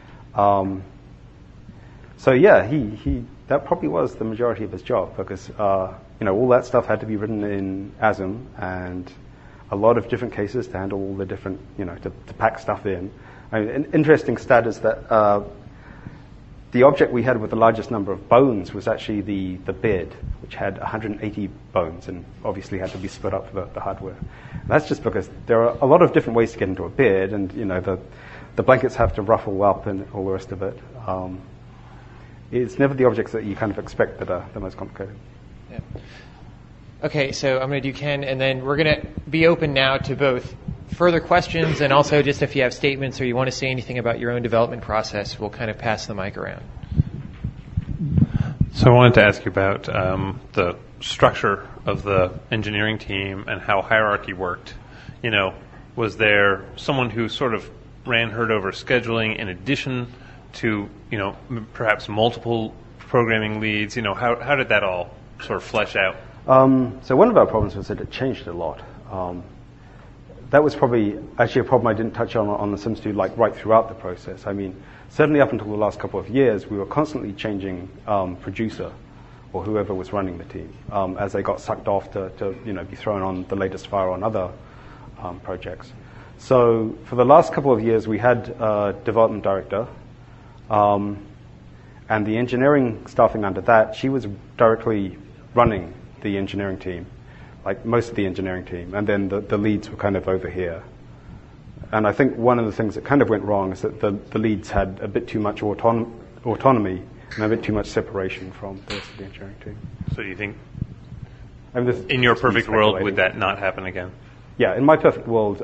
So yeah, he that probably was the majority of his job because all that stuff had to be written in ASM and a lot of different cases to handle all the different to pack stuff in. I mean, an interesting stat is that the object we had with the largest number of bones was actually the bed, which had 180 bones and obviously had to be split up for the hardware. And that's just because there are a lot of different ways to get into a bed, and the blankets have to ruffle up and all the rest of it. It's never the objects that you kind of expect that are the most complicated. Yeah. Okay, so I'm going to do Ken, and then we're going to be open now to both further questions and also just if you have statements or you want to say anything about your own development process, we'll kind of pass the mic around. So I wanted to ask you about the structure of the engineering team and how hierarchy worked. Was there someone who sort of ran herd over scheduling in addition to, perhaps multiple programming leads? How did that all sort of flesh out? So one of our problems was that it changed a lot. That was probably actually a problem I didn't touch on The Sims 2, like right throughout the process. I mean, certainly up until the last couple of years, we were constantly changing producer or whoever was running the team as they got sucked off to be thrown on the latest fire on other projects. So for the last couple of years, we had a development director, and the engineering staffing under that, she was directly running the engineering team, like most of the engineering team, and then the leads were kind of over here. And I think one of the things that kind of went wrong is that the leads had a bit too much autonomy and a bit too much separation from the rest of the engineering team. So do you think, in your perfect world, would that not happen again? Yeah, in my perfect world,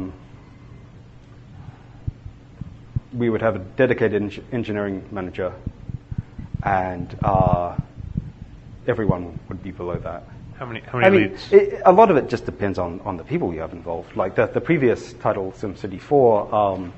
we would have a dedicated engineering manager, and everyone would be below that. How many leads? A lot of it just depends on the people you have involved. Like the previous title, SimCity 4,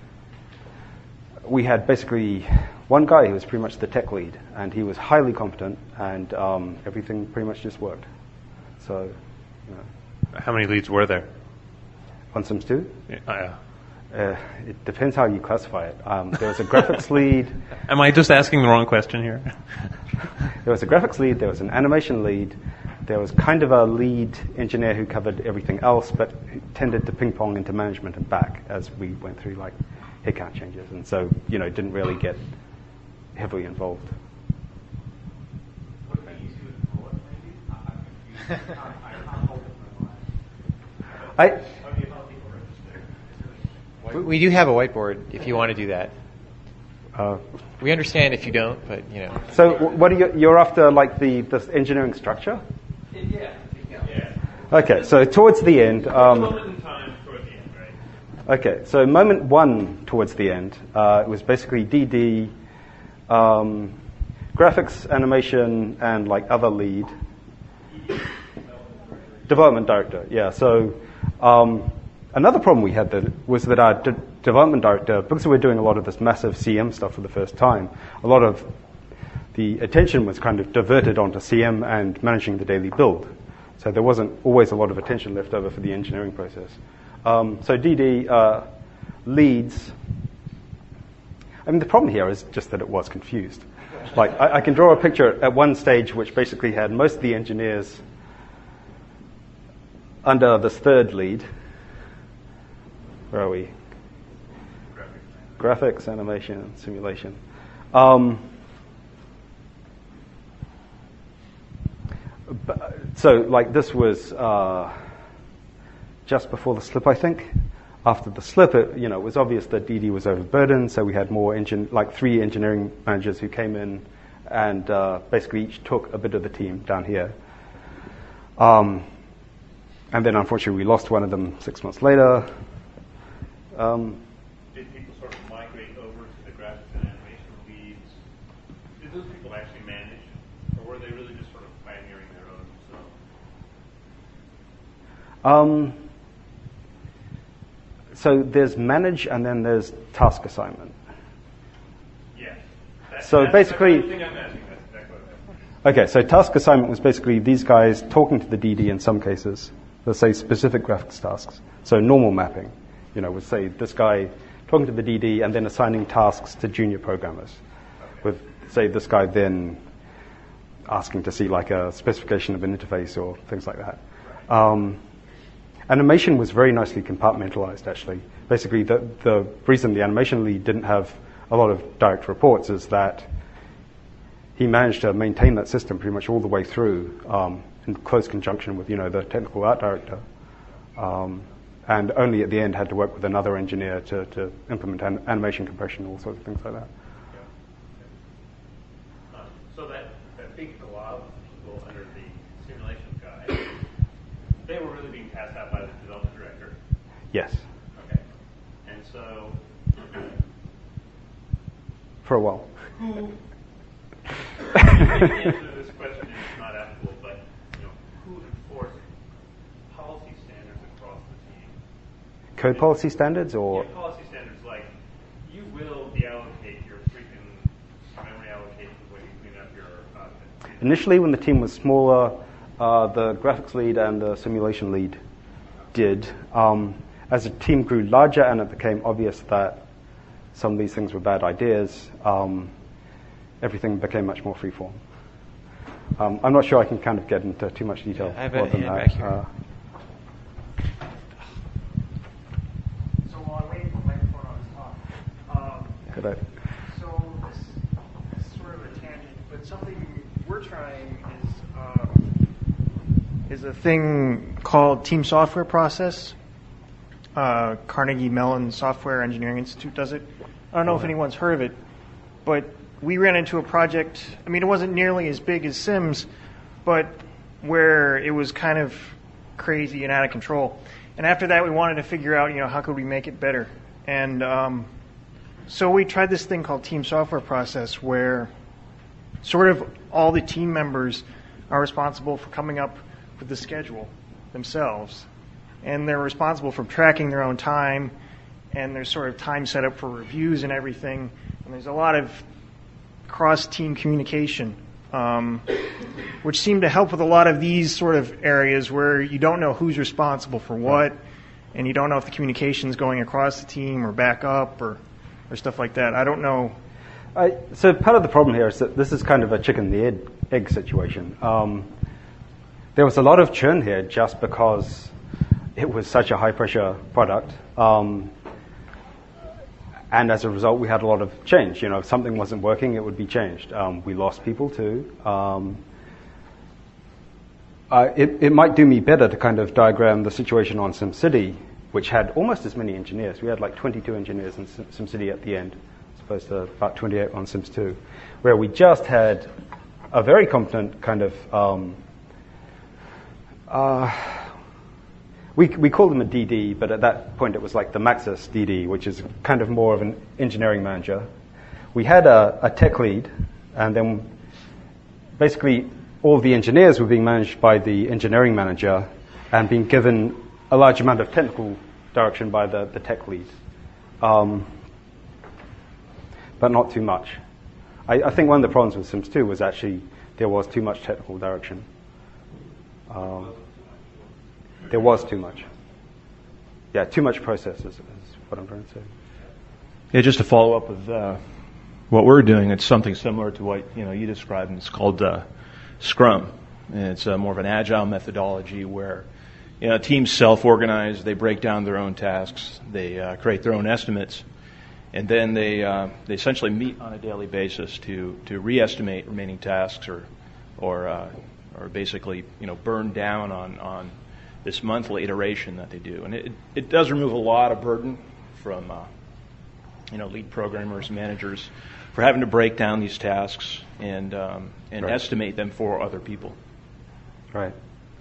we had basically one guy who was pretty much the tech lead, and he was highly competent, and everything pretty much just worked. So, How many leads were there? On Sims 2? Yeah. It depends how you classify it. There was a graphics lead. Am I just asking the wrong question here? There was a graphics lead, there was an animation lead, there was kind of a lead engineer who covered everything else, but who tended to ping-pong into management and back as we went through like headcount changes, and so didn't really get heavily involved. We do have a whiteboard if you want to do that. We understand if you don't, but So what are you're after, like the engineering structure? Yeah. Okay, so towards the end. Moment in time toward the end, right? Okay, so moment one towards the end, it was basically DD, graphics, animation, and like other lead. Development director, yeah. So another problem we had was that our development director, because we were doing a lot of this massive CM stuff for the first time, a lot of the attention was kind of diverted onto CM and managing the daily build. So there wasn't always a lot of attention left over for the engineering process. So DD leads. I mean, the problem here is just that it was confused. Like, I can draw a picture at one stage which basically had most of the engineers under this third lead. Where are we? Graphics, animation, simulation. So, like, this was just before the slip, I think. After the slip, it was obvious that DD was overburdened, so we had more like 3 engineering managers who came in and basically each took a bit of the team down here. And then, unfortunately, we lost one of them 6 months later. Did people sort of migrate over to the graphics and animation leads? Did those people actually manage, or were they really just sort of pioneering their own themselves? So there's manage and then there's task assignment. Yes. So basically, That's the thing I'm asking. That's exactly what I'm asking. okay, so task assignment was basically these guys talking to the DD in some cases, let's say specific graphics tasks. So normal mapping, would say this guy talking to the DD and then assigning tasks to junior programmers. With, say, this guy then asking to see like a specification of an interface or things like that. Animation was very nicely compartmentalized, actually. Basically, the reason the animation lead didn't have a lot of direct reports is that he managed to maintain that system pretty much all the way through in close conjunction with, the technical art director. And only at the end had to work with another engineer to implement animation compression, all sorts of things like that. So that big glob of people under the simulation guy, they were really being passed out by the development director? Yes. Okay. And so... For a while. Who... The answer to this question is not applicable, but who enforced policy standards across the team? Code policy standards or... Yeah, policy standards like you will deallocate your freaking memory allocations when you clean up your... Initially, when the team was smaller, the graphics lead and the simulation lead did. As the team grew larger and it became obvious that some of these things were bad ideas, everything became much more freeform. I'm not sure I can kind of get into too much detail I have more a than hand that. back here. So while I'm waiting for the microphone on this talk, Could I? so this is sort of a tangent, but something we're trying is a thing called Team Software Process. Carnegie Mellon Software Engineering Institute does it. I don't know if anyone's heard of it, but we ran into a project. I mean, it wasn't nearly as big as Sims, but where it was kind of crazy and out of control. And after that, we wanted to figure out, how could we make it better? And so we tried this thing called Team Software Process, where sort of all the team members are responsible for coming up with the schedule themselves. And they're responsible for tracking their own time, and there's sort of time set up for reviews and everything. And there's a lot of cross-team communication, which seemed to help with a lot of these sort of areas where you don't know who's responsible for what, and you don't know if the communication's going across the team or back up or stuff like that. I don't know. So part of the problem here is that this is kind of a chicken and the egg situation. There was a lot of churn here just because it was such a high-pressure product. And as a result, we had a lot of change. If something wasn't working, it would be changed. We lost people too. It might do me better to kind of diagram the situation on SimCity, which had almost as many engineers. We had like 22 engineers in SimCity at the end, as opposed to about 28 on Sims 2, where we just had a very competent kind of... We called them a DD, but at that point it was like the Maxis DD, which is kind of more of an engineering manager. We had a tech lead, and then basically all of the engineers were being managed by the engineering manager and being given a large amount of technical direction by the tech lead, but not too much. I think one of the problems with Sims 2 was actually there was too much technical direction. There was too much. Yeah, too much process is what I'm trying to say. Yeah, just to follow up what we're doing, it's something similar to what you described, and it's called Scrum. And it's more of an agile methodology where teams self-organize, they break down their own tasks, they create their own estimates, and then they essentially meet on a daily basis to re-estimate remaining tasks or basically burn down on this monthly iteration that they do. And it does remove a lot of burden from lead programmers, managers, for having to break down these tasks and right. Estimate them for other people. Right.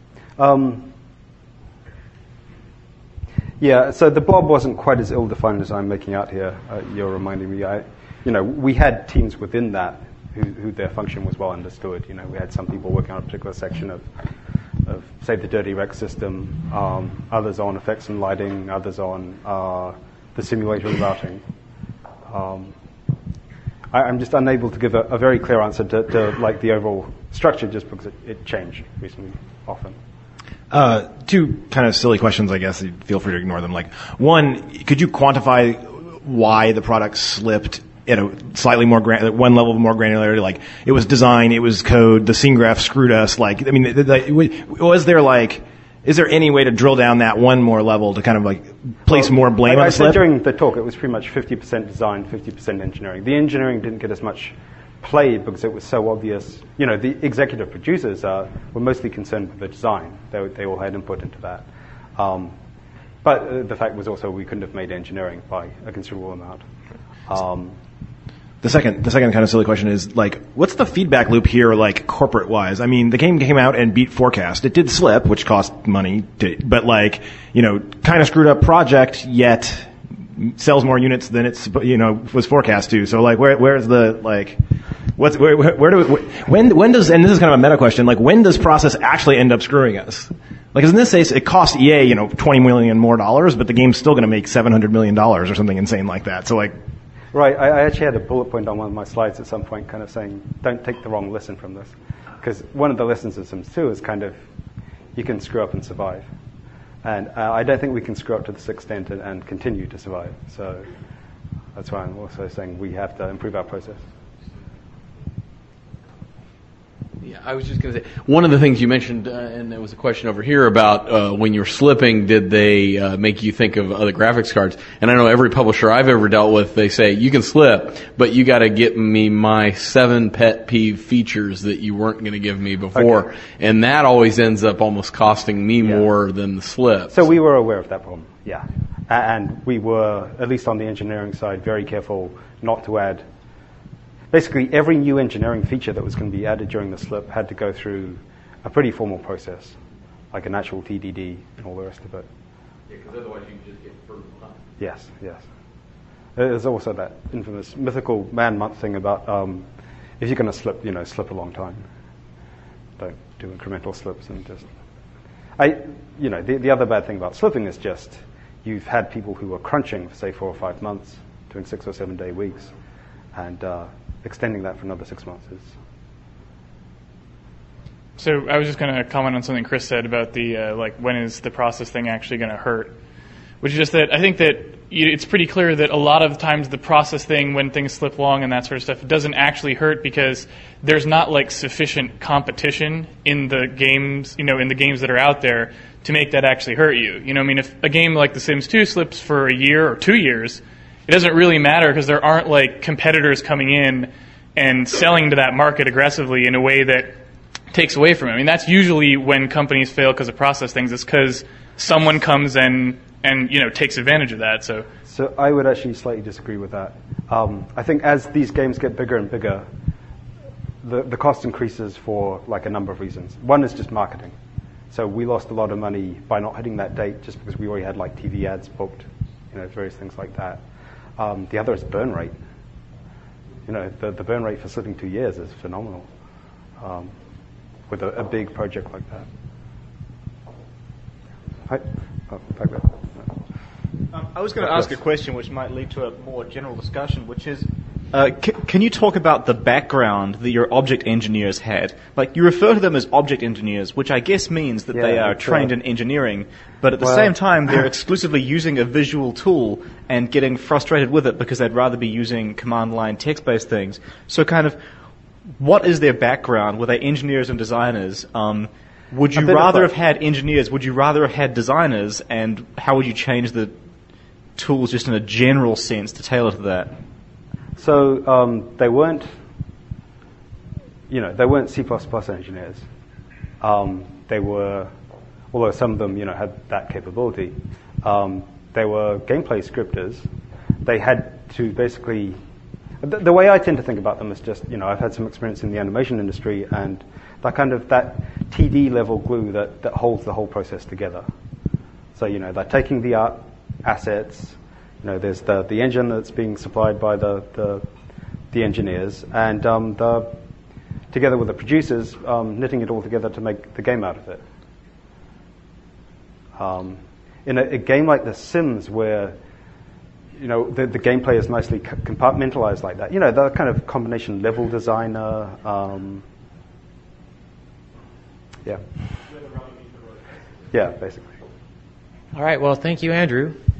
Yeah, so the blob wasn't quite as ill-defined as I'm making out here. You're reminding me. We had teams within that who their function was well understood. We had some people working on a particular section of say, the dirty rec system, others on effects and lighting, others on the simulator and routing. I'm just unable to give a very clear answer to like the overall structure, just because it changed recently, often. Two kind of silly questions, I guess. Feel free to ignore them. Like, one, could you quantify why the product slipped at a slightly more one level of more granularity? Like, it was design, it was code, the scene graph screwed us. Like, I mean, was there is there any way to drill down that one more level to kind of like place more blame on the slip? I said during the talk it was pretty much 50% design, 50% engineering. The engineering didn't get as much play because it was so obvious. The executive producers were mostly concerned with the design. They all had input into that. But the fact was also we couldn't have made engineering by a considerable amount. The second kind of silly question is, like, what's the feedback loop here, like, corporate-wise? I mean, the game came out and beat forecast. It did slip, which cost money, but, like, kind of screwed up project, yet sells more units than it's, was forecast to. So, like, where's the, like, when does, and this is kind of a meta question, like, when does process actually end up screwing us? Like, in this case, it cost EA, $20 million more dollars, but the game's still going to make $700 million or something insane like that. So, like, right, I actually had a bullet point on one of my slides at some point kind of saying, don't take the wrong lesson from this. Because one of the lessons of Sims 2 is kind of, you can screw up and survive. And I don't think we can screw up to this extent and continue to survive. So that's why I'm also saying we have to improve our process. Yeah, I was just going to say, one of the things you mentioned, and there was a question over here about when you're slipping, did they make you think of other graphics cards? And I know every publisher I've ever dealt with, they say, you can slip, but you got to get me my 7 pet peeve features that you weren't going to give me before. Okay. And that always ends up almost costing me more than the slip. So we were aware of that problem, yeah. And we were, at least on the engineering side, very careful not to add. Basically, every new engineering feature that was going to be added during the slip had to go through a pretty formal process, like an actual TDD and all the rest of it. Yeah, because otherwise you can just get further behind. Yes, yes. There's also that infamous mythical man-month thing about if you're going to slip, slip a long time. Don't do incremental slips and just... the other bad thing about slipping is just you've had people who are crunching for, say, 4 or 5 months, doing 6 or 7 day weeks, and extending that for another 6 months is... So I was just going to comment on something Chris said about the when is the process thing actually going to hurt, which is just that I think that it's pretty clear that a lot of times the process thing, when things slip along and that sort of stuff, doesn't actually hurt because there's not like sufficient competition in the games, in the games that are out there to make that actually hurt you. If a game like The Sims 2 slips for a year or 2 years, it doesn't really matter because there aren't like competitors coming in and selling to that market aggressively in a way that takes away from it. That's usually when companies fail because of process things. It's because someone comes and takes advantage of that. So I would actually slightly disagree with that. I think as these games get bigger and bigger, the cost increases for like a number of reasons. One is just marketing. So we lost a lot of money by not hitting that date just because we already had like TV ads booked, various things like that. The other is burn rate. The burn rate for slipping 2 years is phenomenal with a big project like that. Back there. I was going to ask a question which might lead to a more general discussion, which is, Can you talk about the background that your object engineers had? Like, you refer to them as object engineers, which I guess means that they are trained in engineering, but at the same time, they're exclusively using a visual tool and getting frustrated with it because they'd rather be using command line text-based things. So kind of, what is their background? Were they engineers and designers? Would you rather have had engineers? Would you rather have had designers? And how would you change the tools just in a general sense to tailor to that? So they weren't C++ engineers. They were, although some of them, had that capability. They were gameplay scripters. They had to basically, the way I tend to think about them is just, I've had some experience in the animation industry, and that TD level glue that holds the whole process together. So, they're taking the art assets. There's the engine that's being supplied by the engineers, and together with the producers, knitting it all together to make the game out of it. In a game like The Sims, where the gameplay is nicely compartmentalized like that, the kind of combination level designer, yeah, basically. All right. Well, thank you, Andrew.